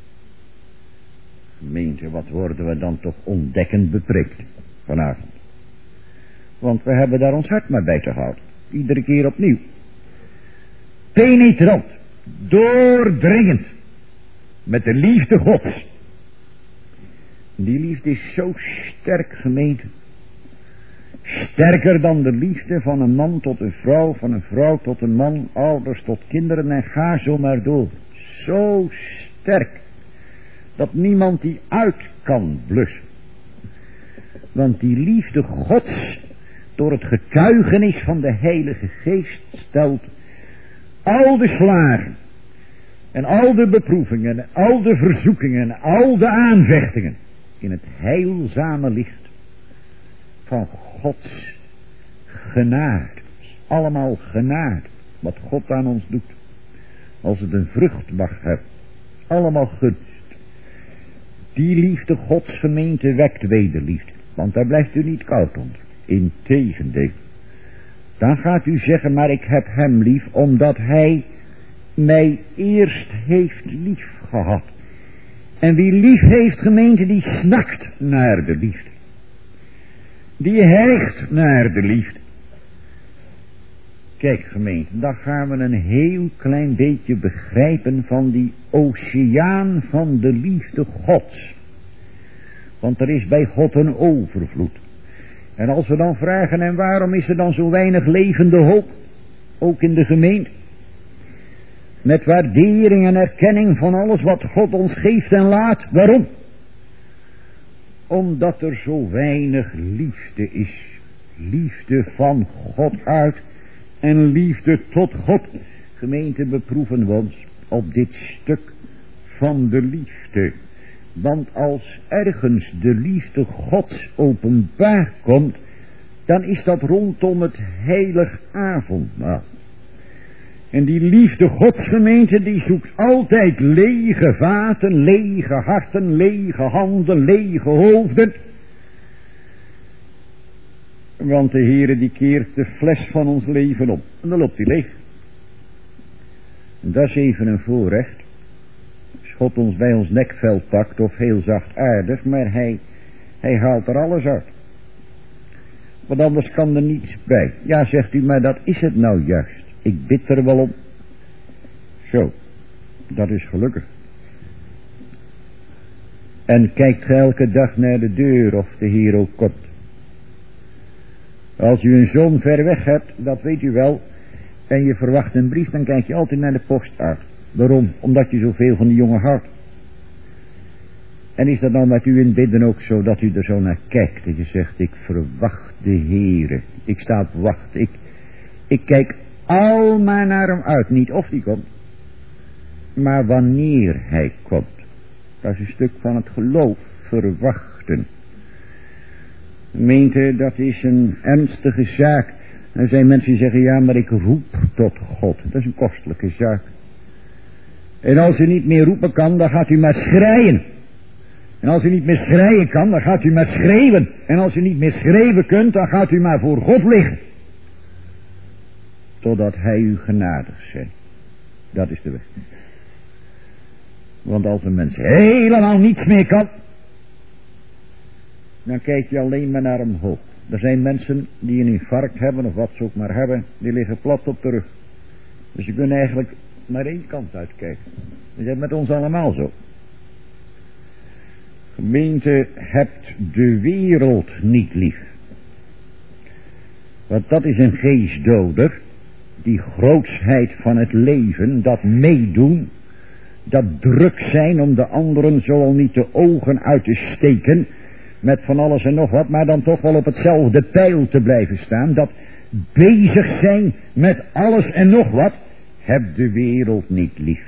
Gemeente, wat worden we dan toch ontdekkend beprikt vanavond. Want we hebben daar ons hart maar bij te houden. Iedere keer opnieuw. Penetrant. Doordringend. met de liefde Gods. Die liefde is zo sterk, gemeente. Sterker dan de liefde van een man tot een vrouw, van een vrouw tot een man, ouders tot kinderen en ga zo maar door. Zo sterk, dat niemand die uit kan blussen. Want die liefde Gods, door het getuigenis van de Heilige Geest, stelt al de slagen en al de beproevingen en al de verzoekingen en al de aanvechtingen in het heilzame licht van Gods genade. Allemaal genade, wat God aan ons doet. Als het een vrucht mag hebben, allemaal gunst. Die liefde Gods, gemeente, wekt wederliefde, want daar blijft u niet koud onder. Integendeel. Dan gaat u zeggen, maar ik heb hem lief, omdat hij mij eerst heeft lief gehad. En wie lief heeft, gemeente, die snakt naar de liefde. Die hijgt naar de liefde. Kijk, gemeente, dan gaan we een heel klein beetje begrijpen van die oceaan van de liefde Gods. Want er is bij God een overvloed. En als we dan vragen, en waarom is er dan zo weinig levende hoop? Ook in de gemeente. Met waardering en erkenning van alles wat God ons geeft en laat. Waarom? Omdat er zo weinig liefde is. Liefde van God uit en liefde tot God. Gemeente, beproeven we ons op dit stuk van de liefde. Want als ergens de liefde Gods openbaar komt, dan is dat rondom het heilig avondmaal. En die liefde Gods, gemeente, die zoekt altijd lege vaten, lege harten, lege handen, lege hoofden. Want de Heere die keert de fles van ons leven om. En dan loopt die leeg. En dat is even een voorrecht. Als God ons bij ons nekvel pakt of heel zachtaardig, maar hij, hij haalt er alles uit. Want anders kan er niets bij. Ja, zegt u, maar dat is het nou juist. Ik bid er wel om. Zo, dat is gelukkig. En kijkt ge elke dag naar de deur of de Heer ook komt. Als u een zoon ver weg hebt, dat weet u wel, en je verwacht een brief, dan kijk je altijd naar de post uit. Waarom? Omdat je zoveel van die jongen houdt. En is dat dan met u in bidden ook zo, dat u er zo naar kijkt, dat je zegt, ik verwacht de Heere, ik sta op wacht, ik, ik kijk al maar naar hem uit, niet of die komt, maar wanneer hij komt. Dat is een stuk van het geloof, verwachten. Meente, dat is een ernstige zaak. Er zijn mensen die zeggen, ja, maar ik roep tot God. Dat is een kostelijke zaak. En als u niet meer roepen kan, dan gaat u maar schreien. En als u niet meer schreien kan, dan gaat u maar schreeuwen. En als u niet meer schreeuwen kunt, dan gaat u maar voor God liggen. Totdat hij u genadig zijn. Dat is de weg. Want als een mens helemaal niets meer kan, dan kijk je alleen maar naar omhoog. Er zijn mensen die een infarct hebben of wat ze ook maar hebben, die liggen plat op de rug. Dus je kunt eigenlijk naar één kant uitkijken. Dat is met ons allemaal zo. Gemeente, hebt de wereld niet lief. Want dat is een geestdoder. Die grootsheid van het leven, dat meedoen, dat druk zijn om de anderen zo al niet de ogen uit te steken, met van alles en nog wat, maar dan toch wel op hetzelfde pijl te blijven staan, dat bezig zijn met alles en nog wat, heb de wereld niet lief.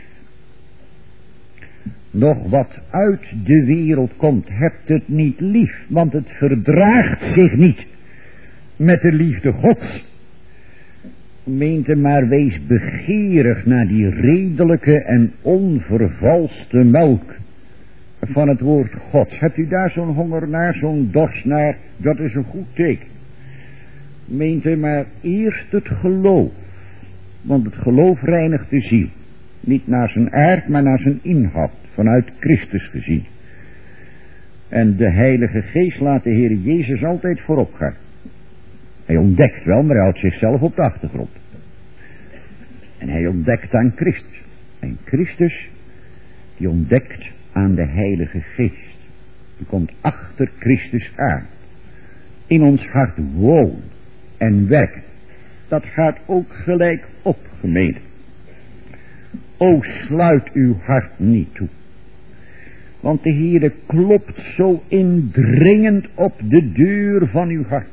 Nog wat uit de wereld komt, hebt het niet lief, want het verdraagt zich niet met de liefde Gods. Gemeente, maar wees begeerig naar die redelijke en onvervalste melk van het woord Gods. Hebt u daar zo'n honger naar, zo'n dorst naar? Dat is een goed teken. Gemeente, maar eerst het geloof. Want het geloof reinigt de ziel. Niet naar zijn aard, maar naar zijn inhoud. Vanuit Christus gezien. En de Heilige Geest laat de Heer Jezus altijd voorop gaan. Hij ontdekt wel, maar hij houdt zichzelf op de achtergrond. En hij ontdekt aan Christus. En Christus, die ontdekt aan de Heilige Geest. Die komt achter Christus aan. In ons hart wonen en werken. Dat gaat ook gelijk op, gemeente. O, sluit uw hart niet toe. Want de Heere klopt zo indringend op de deur van uw hart.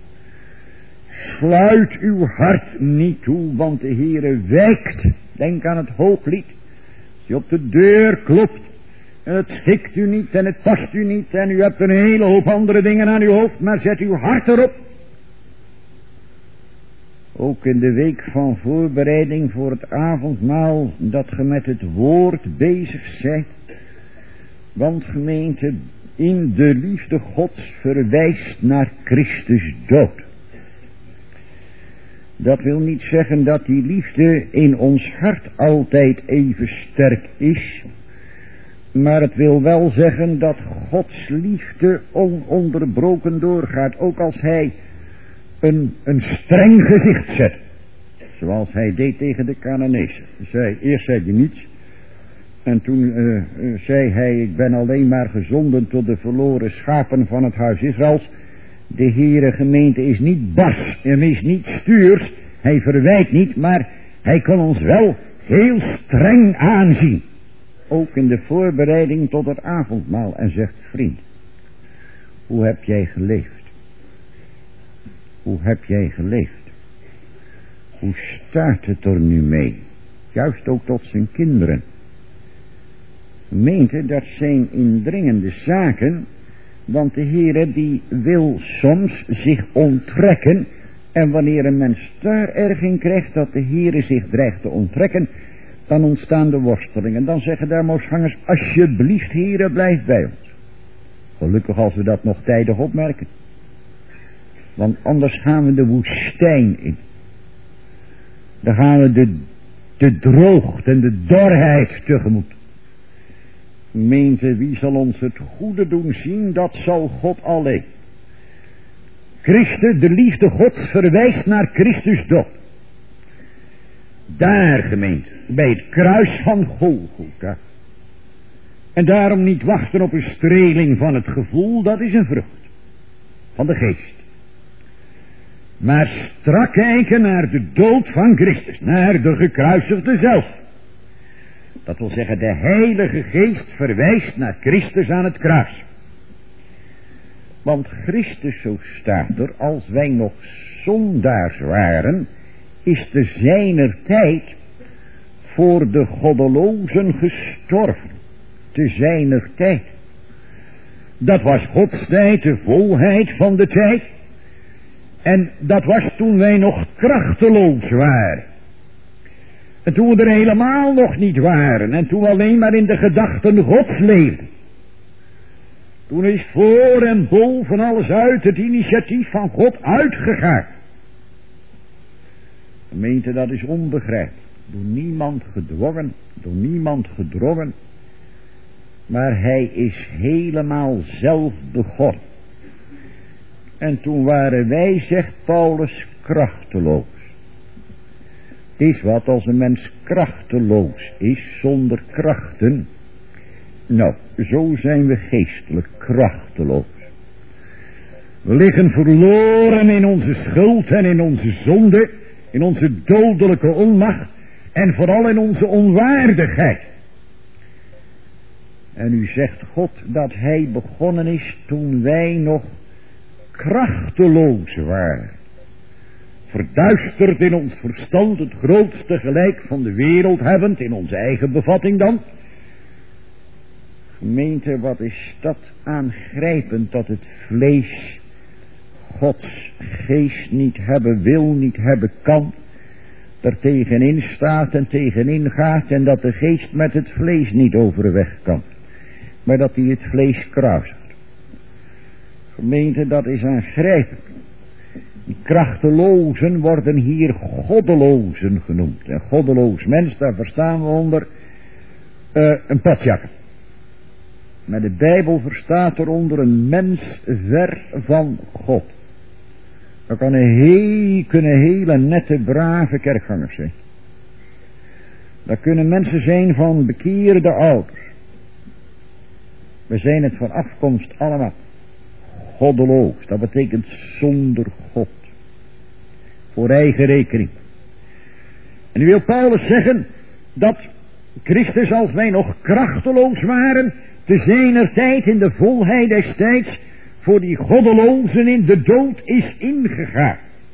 Sluit uw hart niet toe, want de Heere wijkt. Denk aan het Hooglied. Als hij op de deur klopt. En het schikt u niet en het past u niet. En u hebt een hele hoop andere dingen aan uw hoofd. Maar zet uw hart erop. Ook in de week van voorbereiding voor het avondmaal. Dat ge met het woord bezig zijt. Want gemeente, in de liefde Gods verwijst naar Christus dood. Dat wil niet zeggen dat die liefde in ons hart altijd even sterk is. Maar het wil wel zeggen dat Gods liefde ononderbroken doorgaat. Ook als hij een, een streng gezicht zet. Zoals hij deed tegen de Cananezen. Zei, eerst zei hij niets. En toen uh, uh, zei hij, ik ben alleen maar gezonden tot de verloren schapen van het huis Israëls. De Heere gemeente is niet bas, hem is niet stuurs, hij verwijt niet, maar hij kan ons wel heel streng aanzien. Ook in de voorbereiding tot het avondmaal en zegt, vriend, hoe heb jij geleefd? Hoe heb jij geleefd? Hoe staat het er nu mee? Juist ook tot zijn kinderen. Gemeente, dat zijn indringende zaken, want de Heere die wil soms zich onttrekken. En wanneer een mens daar erg in krijgt dat de Heere zich dreigt te onttrekken, dan ontstaan de worstelingen. Dan zeggen de moshangers, alsjeblieft Heere, blijf bij ons. Gelukkig als we dat nog tijdig opmerken. Want anders gaan we de woestijn in. Dan gaan we de, de droogte en de dorheid tegemoet. Gemeente, wie zal ons het goede doen zien, dat zal God alleen. Christus, de liefde Gods, verwijst naar Christus dood. Daar, gemeente, bij het kruis van Golgotha. En daarom niet wachten op een streling van het gevoel, dat is een vrucht van de geest. Maar strak kijken naar de dood van Christus, naar de gekruisigde zelf. Dat wil zeggen, de Heilige Geest verwijst naar Christus aan het kruis. Want Christus, zo staat er, als wij nog zondaars waren, is te zijner tijd voor de goddelozen gestorven. Te zijner tijd. Dat was Gods tijd, de volheid van de tijd. En dat was toen wij nog krachteloos waren. En toen we er helemaal nog niet waren. En toen we alleen maar in de gedachten Gods leefden. Toen is voor en boven alles uit het initiatief van God uitgegaan. Gemeente, dat is onbegrijpelijk. Door niemand gedwongen, door niemand gedrongen. Maar hij is helemaal zelf begonnen. En toen waren wij, zegt Paulus, krachteloos. Is wat als een mens krachteloos is, zonder krachten. Nou, zo zijn we geestelijk krachteloos. We liggen verloren in onze schuld en in onze zonde, in onze dodelijke onmacht en vooral in onze onwaardigheid. En u zegt God dat hij begonnen is toen wij nog krachteloos waren. Verduisterd in ons verstand, het grootste gelijk van de wereld hebbend, in onze eigen bevatting dan. Gemeente, wat is dat aangrijpend dat het vlees Gods geest niet hebben wil, niet hebben kan. Er tegenin staat en tegenin gaat en dat de geest met het vlees niet overweg kan. Maar dat hij het vlees kruist. Gemeente, dat is aangrijpend. Die krachtelozen worden hier goddelozen genoemd. En goddeloos mens, daar verstaan we onder uh, een potjakker. Maar de Bijbel verstaat eronder een mens ver van God. Dat kan een heel, kunnen hele nette, brave kerkgangers zijn. Dat kunnen mensen zijn van bekeerde ouders. We zijn het van afkomst allemaal goddeloos. Dat betekent zonder God. Voor eigen rekening. En nu wil Paulus zeggen dat Christus, als wij nog krachteloos waren, te zijner tijd in de volheid des tijds voor die goddelozen in de dood is ingegaan.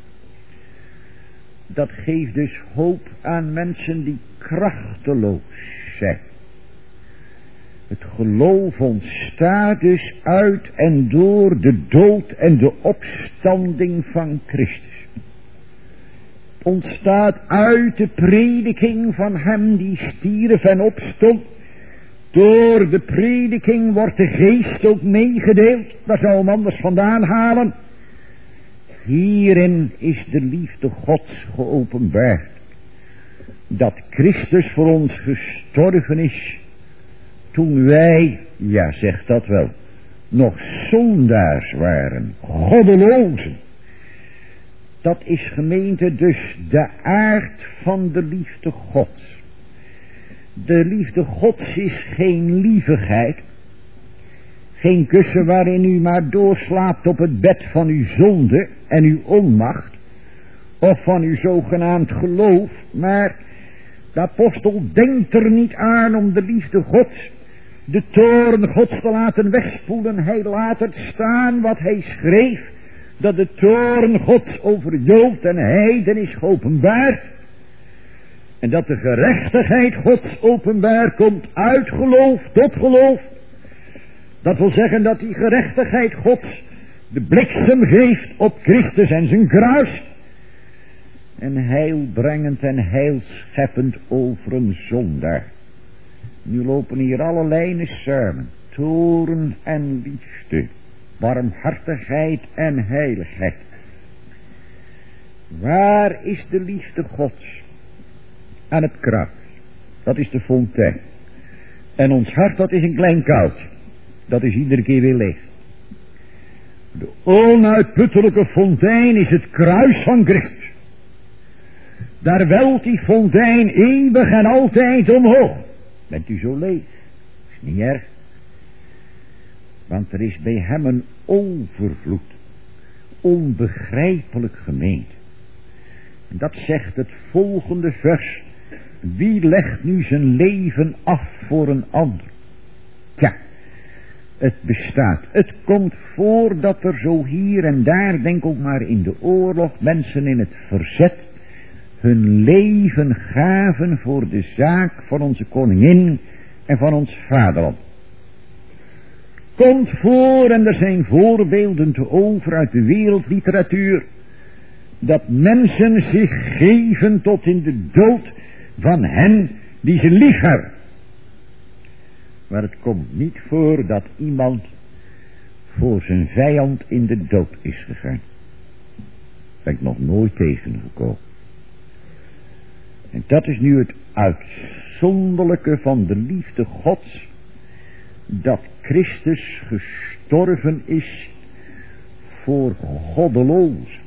Dat geeft dus hoop aan mensen die krachteloos zijn. Het geloof ontstaat dus uit en door de dood en de opstanding van Christus. Het ontstaat uit de prediking van hem die stierf en opstond. Door de prediking wordt de geest ook meegedeeld. Daar zou hem anders vandaan halen. Hierin is de liefde Gods geopenbaard. Dat Christus voor ons gestorven is. Toen wij, ja zeg dat wel, nog zondaars waren. Goddelozen. Dat is, gemeente, dus de aard van de liefde Gods. De liefde Gods is geen lievigheid. Geen kussen waarin u maar doorslaapt op het bed van uw zonde en uw onmacht. Of van uw zogenaamd geloof. Maar de apostel denkt er niet aan om de liefde Gods, de toorn Gods te laten wegspoelen. Hij laat het staan wat hij schreef. Dat de toorn Gods over Jood en heiden is geopenbaard. En dat de gerechtigheid Gods openbaar komt uit geloof tot geloof. Dat wil zeggen dat die gerechtigheid Gods de bliksem geeft op Christus en zijn kruis. En heilbrengend en heilscheppend over een zondaar. Nu lopen hier alle lijnen samen. Toorn en liefde. Barmhartigheid en heiligheid. Waar is de liefde Gods? Aan het kruis. Dat is de fontein. En ons hart, dat is een klein koudje. Dat is iedere keer weer leeg. De onuitputtelijke fontein is het kruis van Christus. Daar welt die fontein eeuwig en altijd omhoog. Bent u zo leeg? Is niet erg. Want er is bij hem een overvloed. Onbegrijpelijk gemeend. En dat zegt het volgende vers. Wie legt nu zijn leven af voor een ander? Tja, het bestaat. Het komt voor dat er zo hier en daar, denk ook maar in de oorlog, mensen in het verzet hun leven gaven voor de zaak van onze koningin en van ons vaderland. Komt voor, en er zijn voorbeelden te over uit de wereldliteratuur, dat mensen zich geven tot in de dood van hen die ze lief hebben. Maar het komt niet voor dat iemand voor zijn vijand in de dood is gegaan. Dat ben ik nog nooit tegengekomen. En dat is nu het uitzonderlijke van de liefde Gods, dat Christus gestorven is voor goddelozen.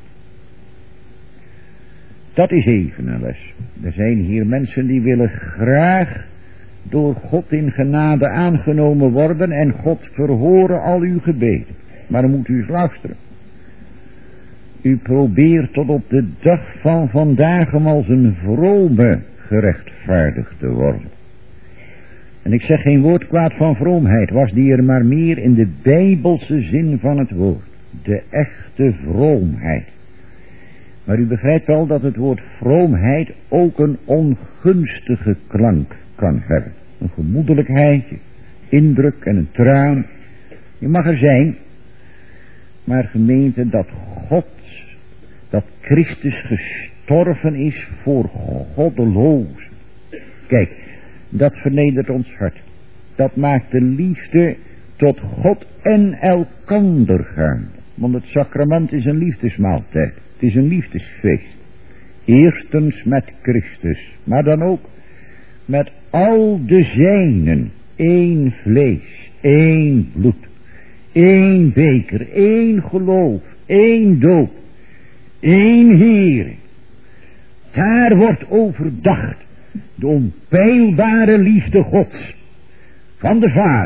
Dat is even een les. Er zijn hier mensen die willen graag door God in genade aangenomen worden en God verhoren al uw gebeden. Maar dan moet u eens luisteren. U probeert tot op de dag van vandaag om als een vrome gerechtvaardigd te worden. En ik zeg geen woord kwaad van vroomheid, was die er maar meer in de bijbelse zin van het woord. De echte vroomheid. Maar u begrijpt wel dat het woord vroomheid ook een ongunstige klank kan hebben. Een gemoedelijkheidje, indruk en een traan. Je mag er zijn. Maar gemeente, dat God, dat Christus gestorven is voor goddelozen. Kijk, dat vernedert ons hart. Dat maakt de liefde tot God en elkander gaan. Want het sacrament is een liefdesmaaltijd. Het is een liefdesfeest. Eerstens met Christus, maar dan ook met al de zijnen. Eén vlees, één bloed, één beker, één geloof, één doop, één Heer. Daar wordt overdacht de onpeilbare liefde Gods, van de Vader,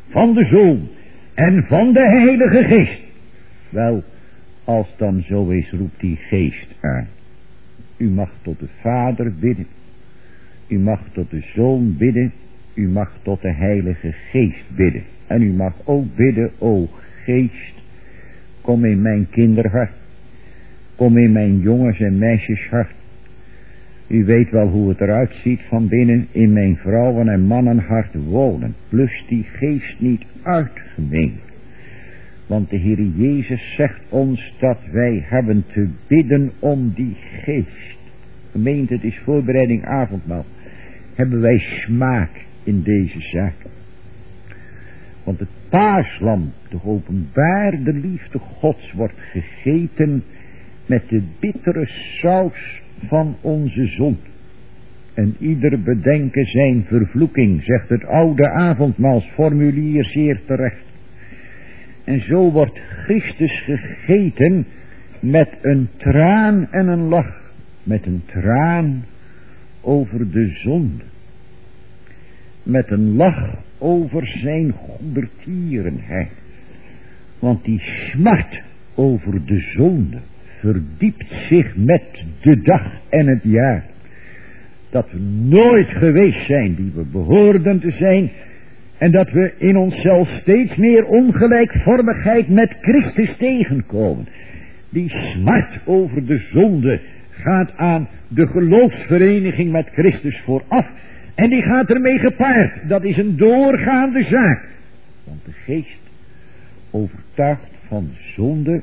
van de Zoon en van de Heilige Geest. Wel, als dan zo is, roept die Geest aan. U mag tot de Vader bidden. U mag tot de Zoon bidden. U mag tot de Heilige Geest bidden. En u mag ook bidden, o Geest, kom in mijn kinderhart. Kom in mijn jongens en meisjeshart. U weet wel hoe het eruit ziet van binnen in mijn vrouwen en mannenhart wonen. Plus die Geest niet uit, gemeente. Want de Heer Jezus zegt ons dat wij hebben te bidden om die Geest. Gemeente, het is voorbereiding avondmaal. Hebben wij smaak in deze zaak. Want het paaslam, de openbaarde liefde Gods, wordt gegeten met de bittere saus van onze zonde. En ieder bedenken zijn vervloeking, zegt het oude avondmaalsformulier zeer terecht. En zo wordt Christus gegeten met een traan en een lach. Met een traan over de zonde. Met een lach over zijn goedertierenheid. Want die smart over de zonde verdiept zich met de dag en het jaar. Dat we nooit geweest zijn die we behoorden te zijn. En dat we in onszelf steeds meer ongelijkvormigheid met Christus tegenkomen. Die smart over de zonde gaat aan de geloofsvereniging met Christus vooraf. En die gaat ermee gepaard. Dat is een doorgaande zaak. Want de Geest overtuigt van zonde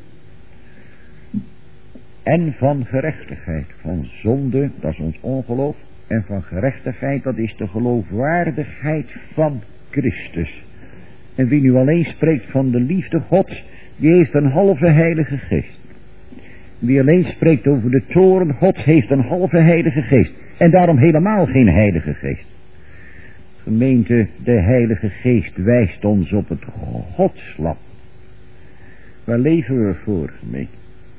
en van gerechtigheid. Van zonde, dat is ons ongeloof. En van gerechtigheid, dat is de geloofwaardigheid van Christus. En wie nu alleen spreekt van de liefde Gods, die heeft een halve Heilige Geest. Wie alleen spreekt over de toorn Gods, heeft een halve Heilige Geest. En daarom helemaal geen Heilige Geest. Gemeente, de Heilige Geest wijst ons op het Godslam. Waar leven we voor, gemeente?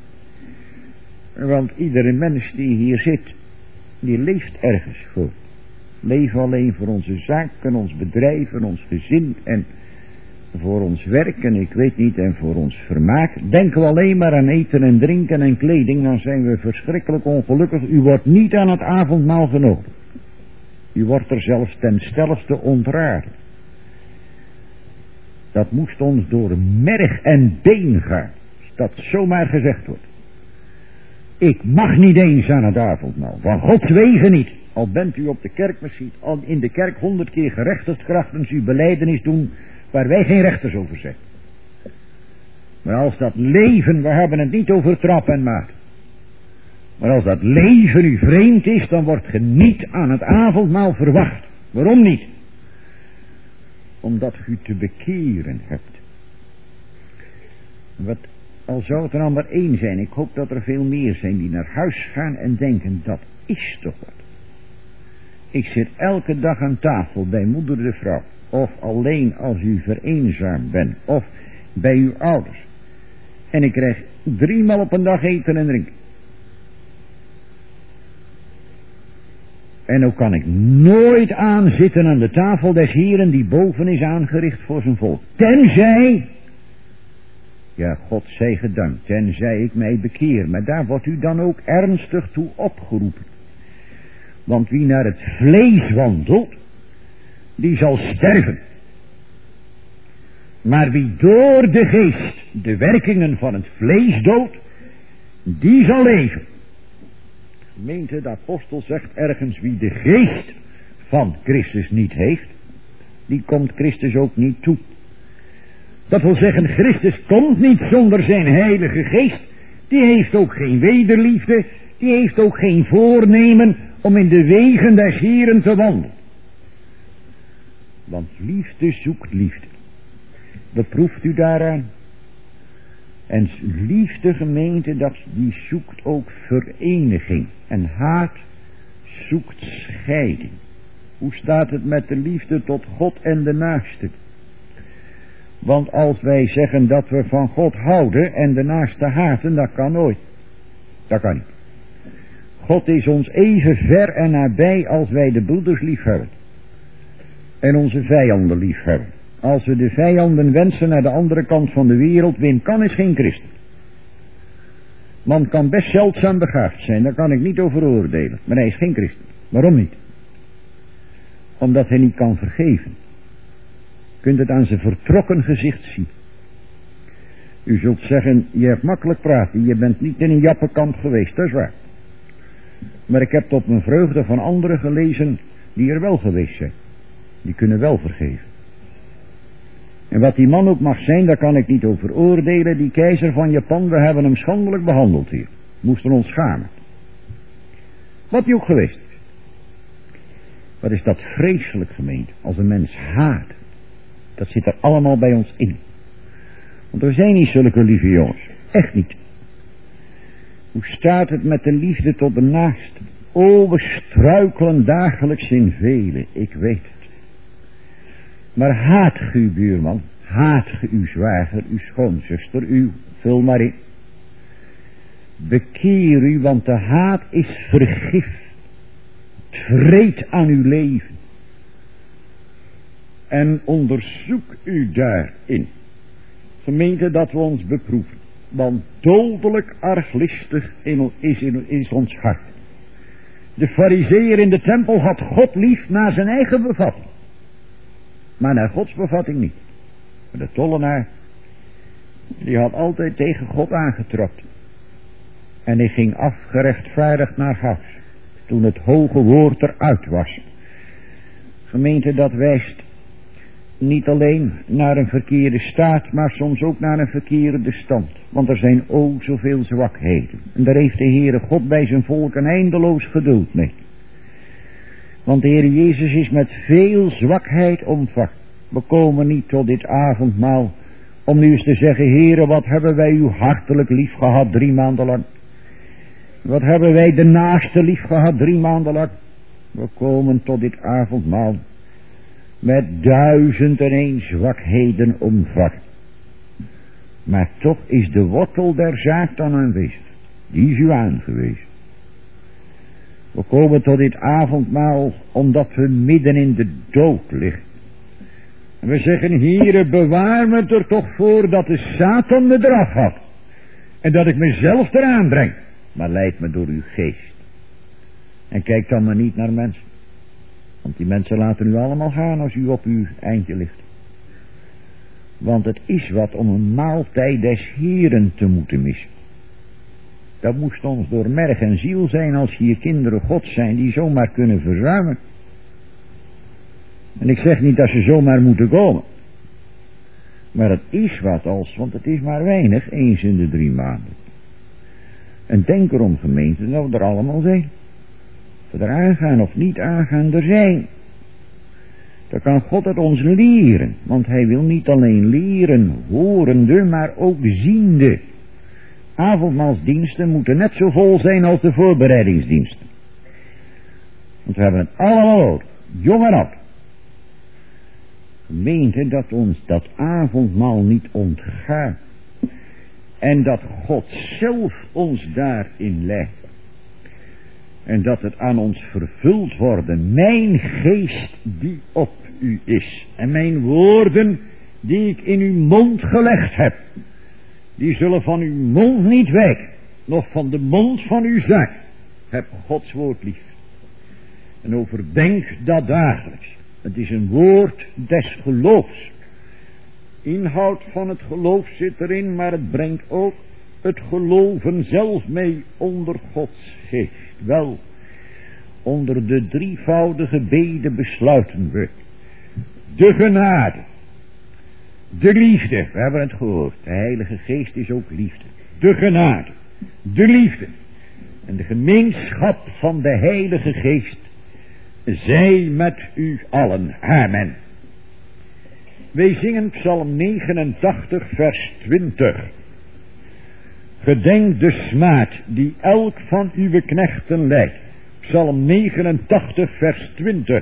Want iedere mens die hier zit, die leeft ergens voor. Leven alleen voor onze zaken, ons bedrijf en ons gezin en voor ons werk en ik weet niet en voor ons vermaak. Denken we alleen maar aan eten en drinken en kleding, dan zijn we verschrikkelijk ongelukkig. U wordt niet aan het avondmaal genodigd. U wordt er zelfs ten stelligste ontraden. Dat moest ons door merg en been gaan, als dat zomaar gezegd wordt. Ik mag niet eens aan het avondmaal, van Gods wegen niet. Al bent u op de kerk misschien, al in de kerk honderd keer gerechtigd krachtens uw belijdenis doen, waar wij geen rechters over zijn. Maar als dat leven, we hebben het niet over trap en maat. Maar als dat leven u vreemd is, dan wordt ge niet aan het avondmaal verwacht. Waarom niet? Omdat u te bekeren hebt. Wat, al zou het er al maar één zijn, ik hoop dat er veel meer zijn die naar huis gaan en denken, dat is toch wat. Ik zit elke dag aan tafel bij moeder de vrouw. Of alleen als u vereenzaamd bent. Of bij uw ouders. En ik krijg driemaal op een dag eten en drinken. En ook kan ik nooit aanzitten aan de tafel des Heren die boven is aangericht voor zijn volk. Tenzij, ja, God zij gedankt, tenzij ik mij bekeer. Maar daar wordt u dan ook ernstig toe opgeroepen. Want wie naar het vlees wandelt, die zal sterven. Maar wie door de geest de werkingen van het vlees doodt, die zal leven. Gemeente, de apostel zegt ergens, wie de geest van Christus niet heeft, die komt Christus ook niet toe. Dat wil zeggen, Christus komt niet zonder zijn heilige geest. Die heeft ook geen wederliefde, die heeft ook geen voornemen om in de wegen des Heren te wandelen. Want liefde zoekt liefde. Beproeft u daaraan? En liefde, gemeente, dat die zoekt ook vereniging. En haat zoekt scheiding. Hoe staat het met de liefde tot God en de naaste? Want als wij zeggen dat we van God houden en de naaste haten, dat kan nooit. Dat kan niet. God is ons even ver en nabij als wij de broeders lief hebben. En onze vijanden lief hebben. Als we de vijanden wensen naar de andere kant van de wereld, win kan is geen christen. Man kan best zeldzaam begaafd zijn, daar kan ik niet over oordelen. Maar hij is geen christen. Waarom niet? Omdat hij niet kan vergeven. Je kunt het aan zijn vertrokken gezicht zien. U zult zeggen, je hebt makkelijk praten, je bent niet in een jappenkamp geweest, dat is waar. Maar ik heb tot mijn vreugde van anderen gelezen die er wel geweest zijn. Die kunnen wel vergeven. En wat die man ook mag zijn, daar kan ik niet over oordelen. Die keizer van Japan, we hebben hem schandelijk behandeld hier. We moesten ons schamen. Wat hij ook geweest is. Wat is dat vreselijk, gemeente, als een mens haat. Dat zit er allemaal bij ons in. Want we zijn niet zulke lieve jongens. Echt niet. Hoe staat het met de liefde tot de naaste? O, we struikelen dagelijks in velen. Ik weet het. Maar haat ge uw buurman. Haat ge uw zwager, uw schoonzuster, uw. Vul maar in. Bekeer u, want de haat is vergif. Het vreet aan uw leven. En onderzoek u daarin. Gemeente, dat we ons beproeven. Want dodelijk arglistig is, in, is ons hart. De farizeeër in de tempel had God lief naar zijn eigen bevatting. Maar naar Gods bevatting niet. De tollenaar, die had altijd tegen God aangetrokken. En hij ging afgerechtvaardigd naar huis. Toen het hoge woord eruit was. Gemeente, dat wijst niet alleen naar een verkeerde staat, maar soms ook naar een verkeerde stand. Want er zijn o zoveel zwakheden. En daar heeft de Heere God bij zijn volk een eindeloos geduld mee. Want de Heer Jezus is met veel zwakheid omvangen. We komen niet tot dit avondmaal om nu eens te zeggen, Heere, wat hebben wij u hartelijk lief gehad drie maanden lang. Wat hebben wij de naaste lief gehad drie maanden lang. We komen tot dit avondmaal met duizend en één zwakheden omvangen. Maar toch is de wortel der zaak dan aanwezig. Die is u aangewezen. We komen tot dit avondmaal omdat we midden in de dood liggen. En we zeggen, Heere, bewaar me er toch voor dat de Satan me eraf had. En dat ik mezelf eraan breng. Maar leid me door uw geest. En kijk dan maar niet naar mensen. Want die mensen laten u allemaal gaan als u op uw eindje ligt. Want het is wat om een maaltijd des Heeren te moeten missen. Dat moest ons door merg en ziel zijn als hier kinderen Gods zijn die zomaar kunnen verzuimen. En ik zeg niet dat ze zomaar moeten komen. Maar het is wat als, want het is maar weinig, eens in de drie maanden. En denk erom, gemeente, dat we er allemaal zijn. Of we er aangaan of niet aangaan, er zijn. Dan kan God het ons leren. Want hij wil niet alleen leren, horende, maar ook ziende. Avondmaalsdiensten moeten net zo vol zijn als de voorbereidingsdiensten. Want we hebben het allemaal nodig, jong en oud. Gemeente, dat ons dat avondmaal niet ontgaat. En dat God zelf ons daarin leidt. En dat het aan ons vervuld worden. Mijn geest die op u is. En mijn woorden die ik in uw mond gelegd heb. Die zullen van uw mond niet wijken. Nog van de mond van uw zaak. Heb Gods woord lief. En overdenk dat dagelijks. Het is een woord des geloofs. Inhoud van het geloof zit erin, maar het brengt ook het geloven zelf mee onder Gods geest. Wel, onder de drievoudige bede besluiten we. De genade. De liefde, we hebben het gehoord. De Heilige Geest is ook liefde. De genade. De liefde. En de gemeenschap van de Heilige Geest. Zij met u allen. Amen. Wij zingen Psalm negenentachtig vers twintig. Gedenk de smaad die elk van uw knechten lijdt. Psalm negenentachtig vers twintig.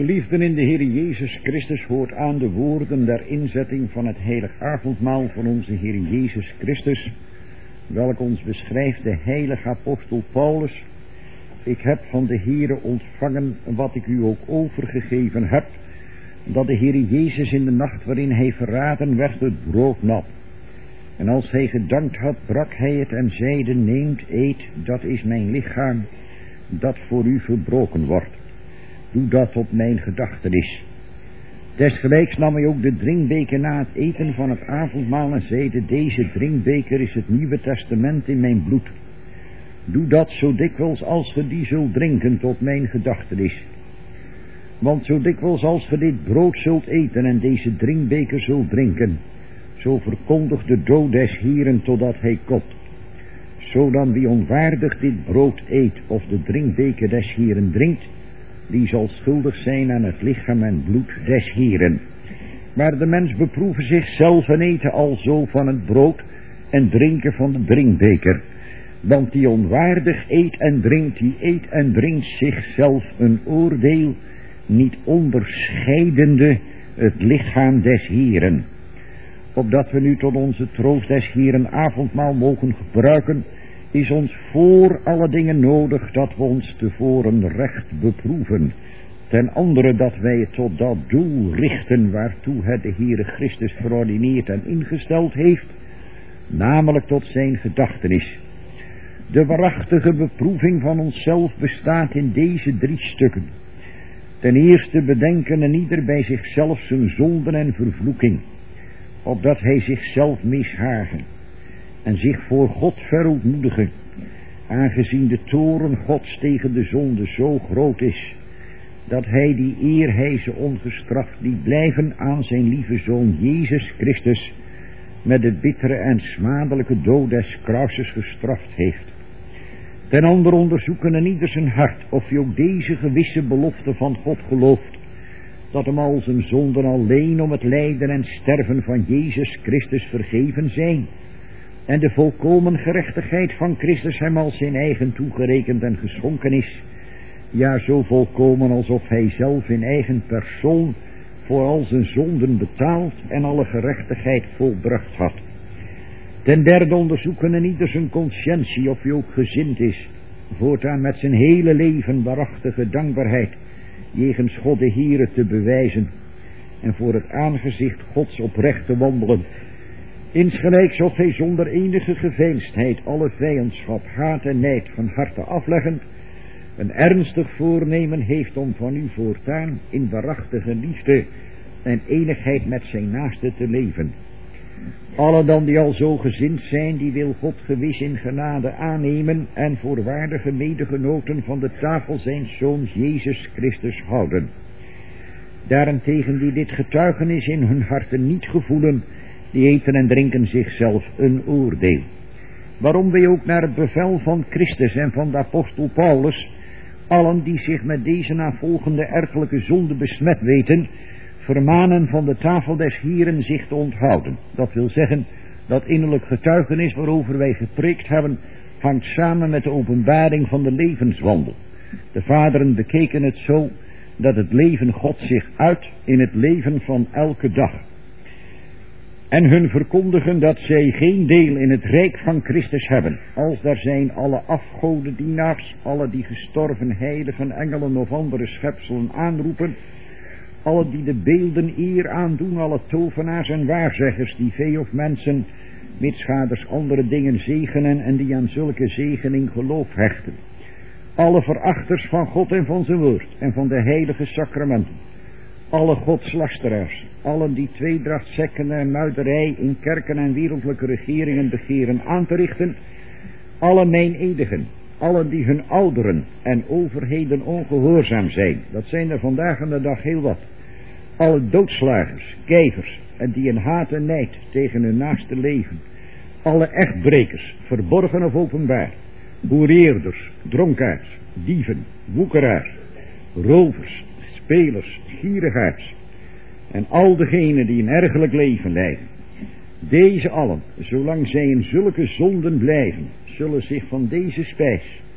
Geliefden in de Heer Jezus Christus, hoort aan de woorden der inzetting van het heilig avondmaal van onze Heer Jezus Christus, welk ons beschrijft de heilige apostel Paulus. Ik heb van de Heere ontvangen wat ik u ook overgegeven heb, dat de Heer Jezus in de nacht waarin hij verraden werd het brood nam. En als hij gedankt had, brak hij het en zeide, neemt, eet, dat is mijn lichaam, dat voor u verbroken wordt. Doe dat op mijn gedachtenis. Desgelijks nam hij ook de drinkbeker na het eten van het avondmaal en zeide, deze drinkbeker is het Nieuwe Testament in mijn bloed. Doe dat zo dikwijls als ge die zult drinken tot mijn gedachtenis. Want zo dikwijls als ge dit brood zult eten en deze drinkbeker zult drinken, zo verkondigt de dood des Heeren totdat hij komt. Zo dan wie onwaardig dit brood eet of de drinkbeker des Heeren drinkt, die zal schuldig zijn aan het lichaam en bloed des Heeren. Maar de mens beproeve zichzelf en eten alzo van het brood en drinken van de drinkbeker. Want die onwaardig eet en drinkt, die eet en drinkt zichzelf een oordeel, niet onderscheidende het lichaam des Heeren. Opdat we nu tot onze troost des Heeren avondmaal mogen gebruiken, is ons voor alle dingen nodig dat we ons tevoren recht beproeven. Ten andere dat wij het tot dat doel richten waartoe het de Heere Christus verordineerd en ingesteld heeft, namelijk tot zijn gedachtenis. De waarachtige beproeving van onszelf bestaat in deze drie stukken. Ten eerste bedenken en ieder bij zichzelf zijn zonden en vervloeking, opdat hij zichzelf mishagen en zich voor God verootmoedigen, aangezien de toorn Gods tegen de zonde zo groot is, dat hij die eer hij ze ongestraft liet blijven aan zijn lieve Zoon Jezus Christus met de bittere en smadelijke dood des kruises gestraft heeft. Ten ander onderzoeken en ieder zijn hart of hij ook deze gewisse belofte van God gelooft, dat hem al zijn zonden alleen om het lijden en sterven van Jezus Christus vergeven zijn, en de volkomen gerechtigheid van Christus hem als zijn eigen toegerekend en geschonken is, ja zo volkomen alsof hij zelf in eigen persoon voor al zijn zonden betaald en alle gerechtigheid volbracht had. Ten derde onderzoeken en ieder zijn conscientie of hij ook gezind is, voortaan met zijn hele leven waarachtige dankbaarheid jegens God de Heere te bewijzen en voor het aangezicht Gods oprecht te wandelen, insgelijks of hij zonder enige geveinsdheid alle vijandschap, haat en nijd van harte afleggend een ernstig voornemen heeft om van u voortaan in waarachtige liefde en eenigheid met zijn naaste te leven. Alle dan die al zo gezind zijn, die wil God gewis in genade aannemen en voor waardige medegenoten van de tafel zijn Zoons Jezus Christus houden. Daarentegen die dit getuigenis in hun harten niet gevoelen, die eten en drinken zichzelf een oordeel. Waarom wij ook naar het bevel van Christus en van de apostel Paulus, allen die zich met deze navolgende erfelijke zonde besmet weten, vermanen van de tafel des Heeren zich te onthouden. Dat wil zeggen, dat innerlijk getuigenis waarover wij gepreekt hebben, hangt samen met de openbaring van de levenswandel. De vaderen bekeken het zo, dat het leven God zich uit in het leven van elke dag. En hun verkondigen dat zij geen deel in het rijk van Christus hebben, als daar zijn alle afgodendienaars, alle die gestorven heiligen, engelen of andere schepselen aanroepen, alle die de beelden eer aandoen, alle tovenaars en waarzeggers die vee of mensen, mitsgaders andere dingen zegenen en die aan zulke zegening geloof hechten. Alle verachters van God en van zijn woord en van de heilige sacramenten. Alle godslasteraars, allen die tweedracht, sekken en muiterij in kerken en wereldlijke regeringen begeren aan te richten. Alle meenedigen, allen die hun ouderen en overheden ongehoorzaam zijn. Dat zijn er vandaag aan de dag heel wat. Alle doodslagers, kijvers en die in haat en nijd tegen hun naaste leven. Alle echtbrekers, verborgen of openbaar. Boereerders, dronkaards, dieven, woekeraars, rovers, spelers, gierigaards en al degenen die een ergelijk leven leiden. Deze allen, zolang zij in zulke zonden blijven, zullen zich van deze spijs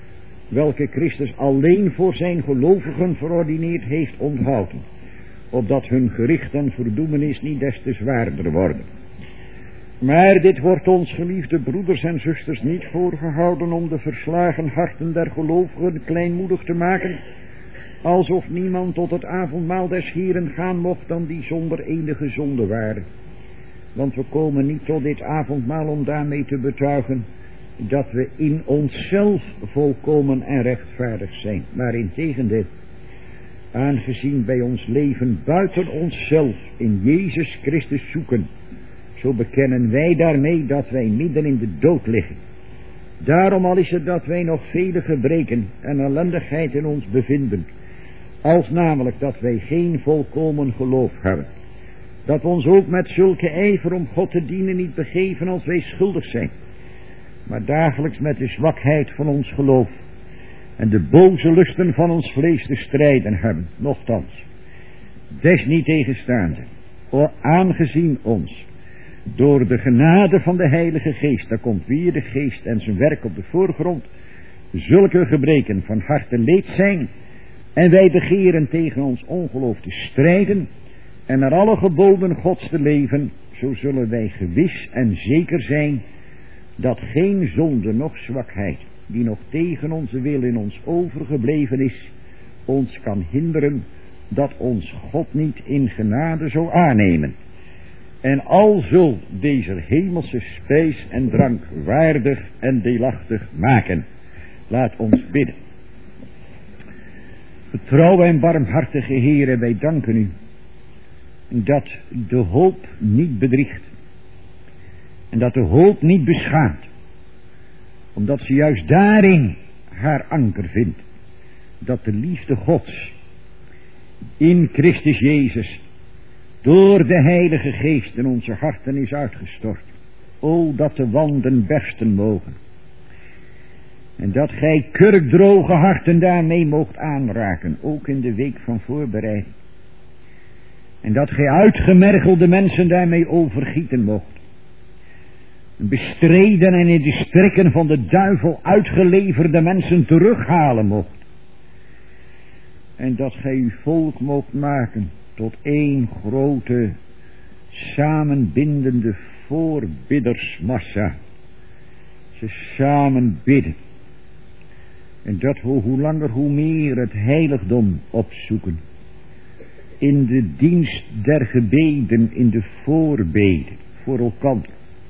welke Christus alleen voor zijn gelovigen verordineerd heeft, onthouden, opdat hun gericht en verdoemenis niet des te zwaarder worden. Maar dit wordt ons, geliefde broeders en zusters, niet voorgehouden om de verslagen harten der gelovigen kleinmoedig te maken, alsof niemand tot het avondmaal des Heren gaan mocht dan die zonder enige zonde waren. Want we komen niet tot dit avondmaal om daarmee te betuigen dat we in onszelf volkomen en rechtvaardig zijn, maar integendeel, aangezien wij ons leven buiten onszelf in Jezus Christus zoeken, zo bekennen wij daarmee dat wij midden in de dood liggen. Daarom al is het dat wij nog vele gebreken en ellendigheid in ons bevinden, als namelijk dat wij geen volkomen geloof hebben, dat we ons ook met zulke ijver om God te dienen niet begeven als wij schuldig zijn, maar dagelijks met de zwakheid van ons geloof en de boze lusten van ons vlees te strijden hebben. Nochtans, desniettegenstaande, o aangezien ons door de genade van de Heilige Geest, daar komt weer de Geest en zijn werk op de voorgrond, zulke gebreken van harte leed zijn, en wij begeren tegen ons ongeloof te strijden en naar alle geboden Gods te leven, zo zullen wij gewis en zeker zijn dat geen zonde noch zwakheid, die nog tegen onze wil in ons overgebleven is, ons kan hinderen dat ons God niet in genade zou aannemen en alzo deze hemelse spijs en drank waardig en deelachtig maken. Laat ons bidden. Getrouwe en barmhartige Heere, wij danken u dat de hoop niet bedriegt en dat de hoop niet beschaamt, omdat ze juist daarin haar anker vindt, dat de liefde Gods in Christus Jezus door de Heilige Geest in onze harten is uitgestort. O, dat de wanden bersten mogen en dat gij kurkdroge harten daarmee moogt aanraken, ook in de week van voorbereiding, en dat gij uitgemergelde mensen daarmee overgieten mocht, bestreden en in de strikken van de duivel uitgeleverde mensen terughalen mocht, en dat gij uw volk moogt maken tot één grote samenbindende voorbiddersmassa, ze samen bidden, en dat we hoe langer hoe meer het heiligdom opzoeken, in de dienst der gebeden, in de voorbeden, voor elkaar,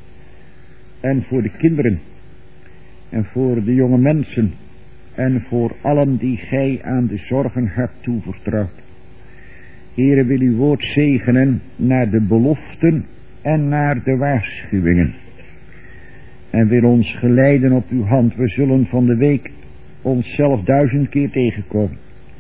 en voor de kinderen, en voor de jonge mensen, en voor allen die gij aan de zorgen hebt toevertrouwd. Heere, wil uw woord zegenen naar de beloften en naar de waarschuwingen, en wil ons geleiden op uw hand. We zullen van de week onszelf duizend keer tegenkomen,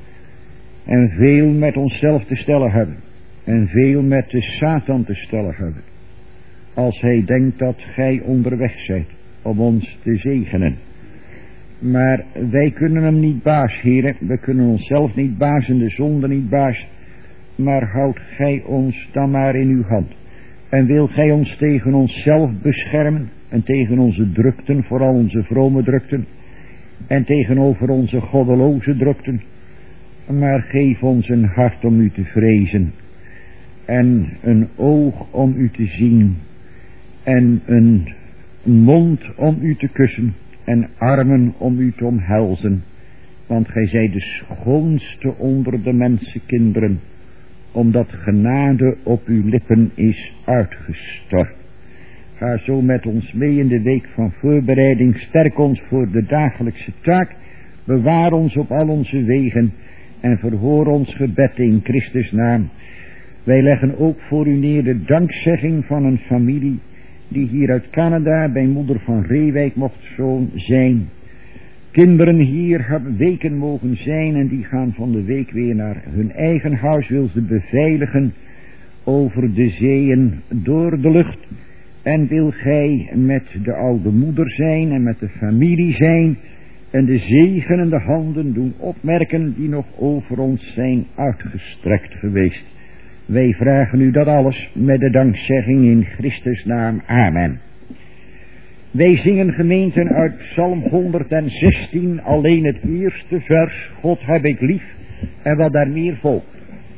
en veel met onszelf te stellen hebben, en veel met de Satan te stellen hebben, als hij denkt dat gij onderweg zijt om ons te zegenen. Maar wij kunnen hem niet baas, Heere, we kunnen onszelf niet baas en de zonde niet baas, maar houd gij ons dan maar in uw hand, en wil gij ons tegen onszelf beschermen en tegen onze drukten, vooral onze vrome drukten, en tegenover onze goddeloze drukten, maar geef ons een hart om u te vrezen, en een oog om u te zien, en een mond om u te kussen, en armen om u te omhelzen, want gij zijt de schoonste onder de mensenkinderen, omdat genade op uw lippen is uitgestort. Ga zo met ons mee in de week van voorbereiding, sterk ons voor de dagelijkse taak, bewaar ons op al onze wegen, en verhoor ons gebed in Christus naam. Wij leggen ook voor u neer de dankzegging van een familie die hier uit Canada bij moeder van Reewijk mocht zoon zijn. Kinderen hier hebben weken mogen zijn en die gaan van de week weer naar hun eigen huis, wil ze beveiligen over de zeeën door de lucht. En wil gij met de oude moeder zijn en met de familie zijn en de zegenende handen doen opmerken die nog over ons zijn uitgestrekt geweest. Wij vragen u dat alles met de dankzegging in Christus naam. Amen. Wij zingen gemeenten uit Psalm honderdzestien, alleen het eerste vers, God heb ik lief, en wat daar meer volgt.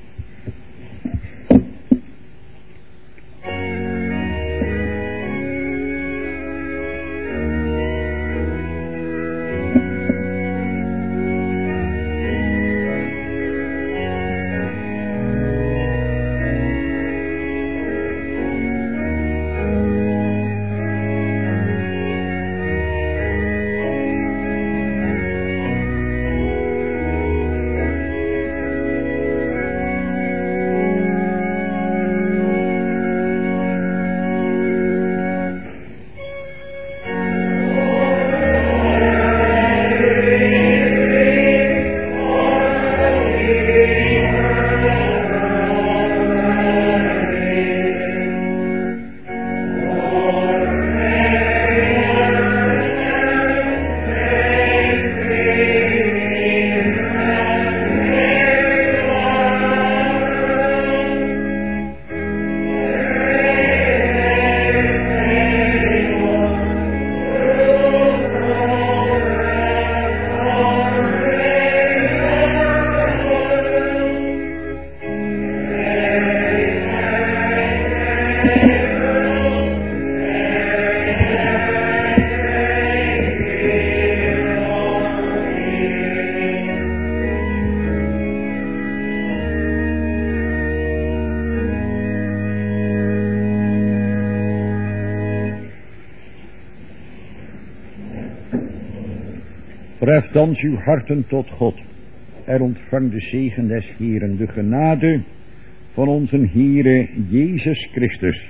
Verheft thans uw harten tot God, en ontvang de zegen des Heeren, de genade van onze Heere Jezus Christus,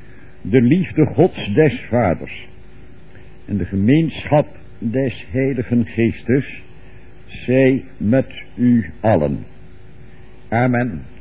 de liefde Gods des Vaders, en de gemeenschap des Heiligen Geestes, zij met u allen. Amen.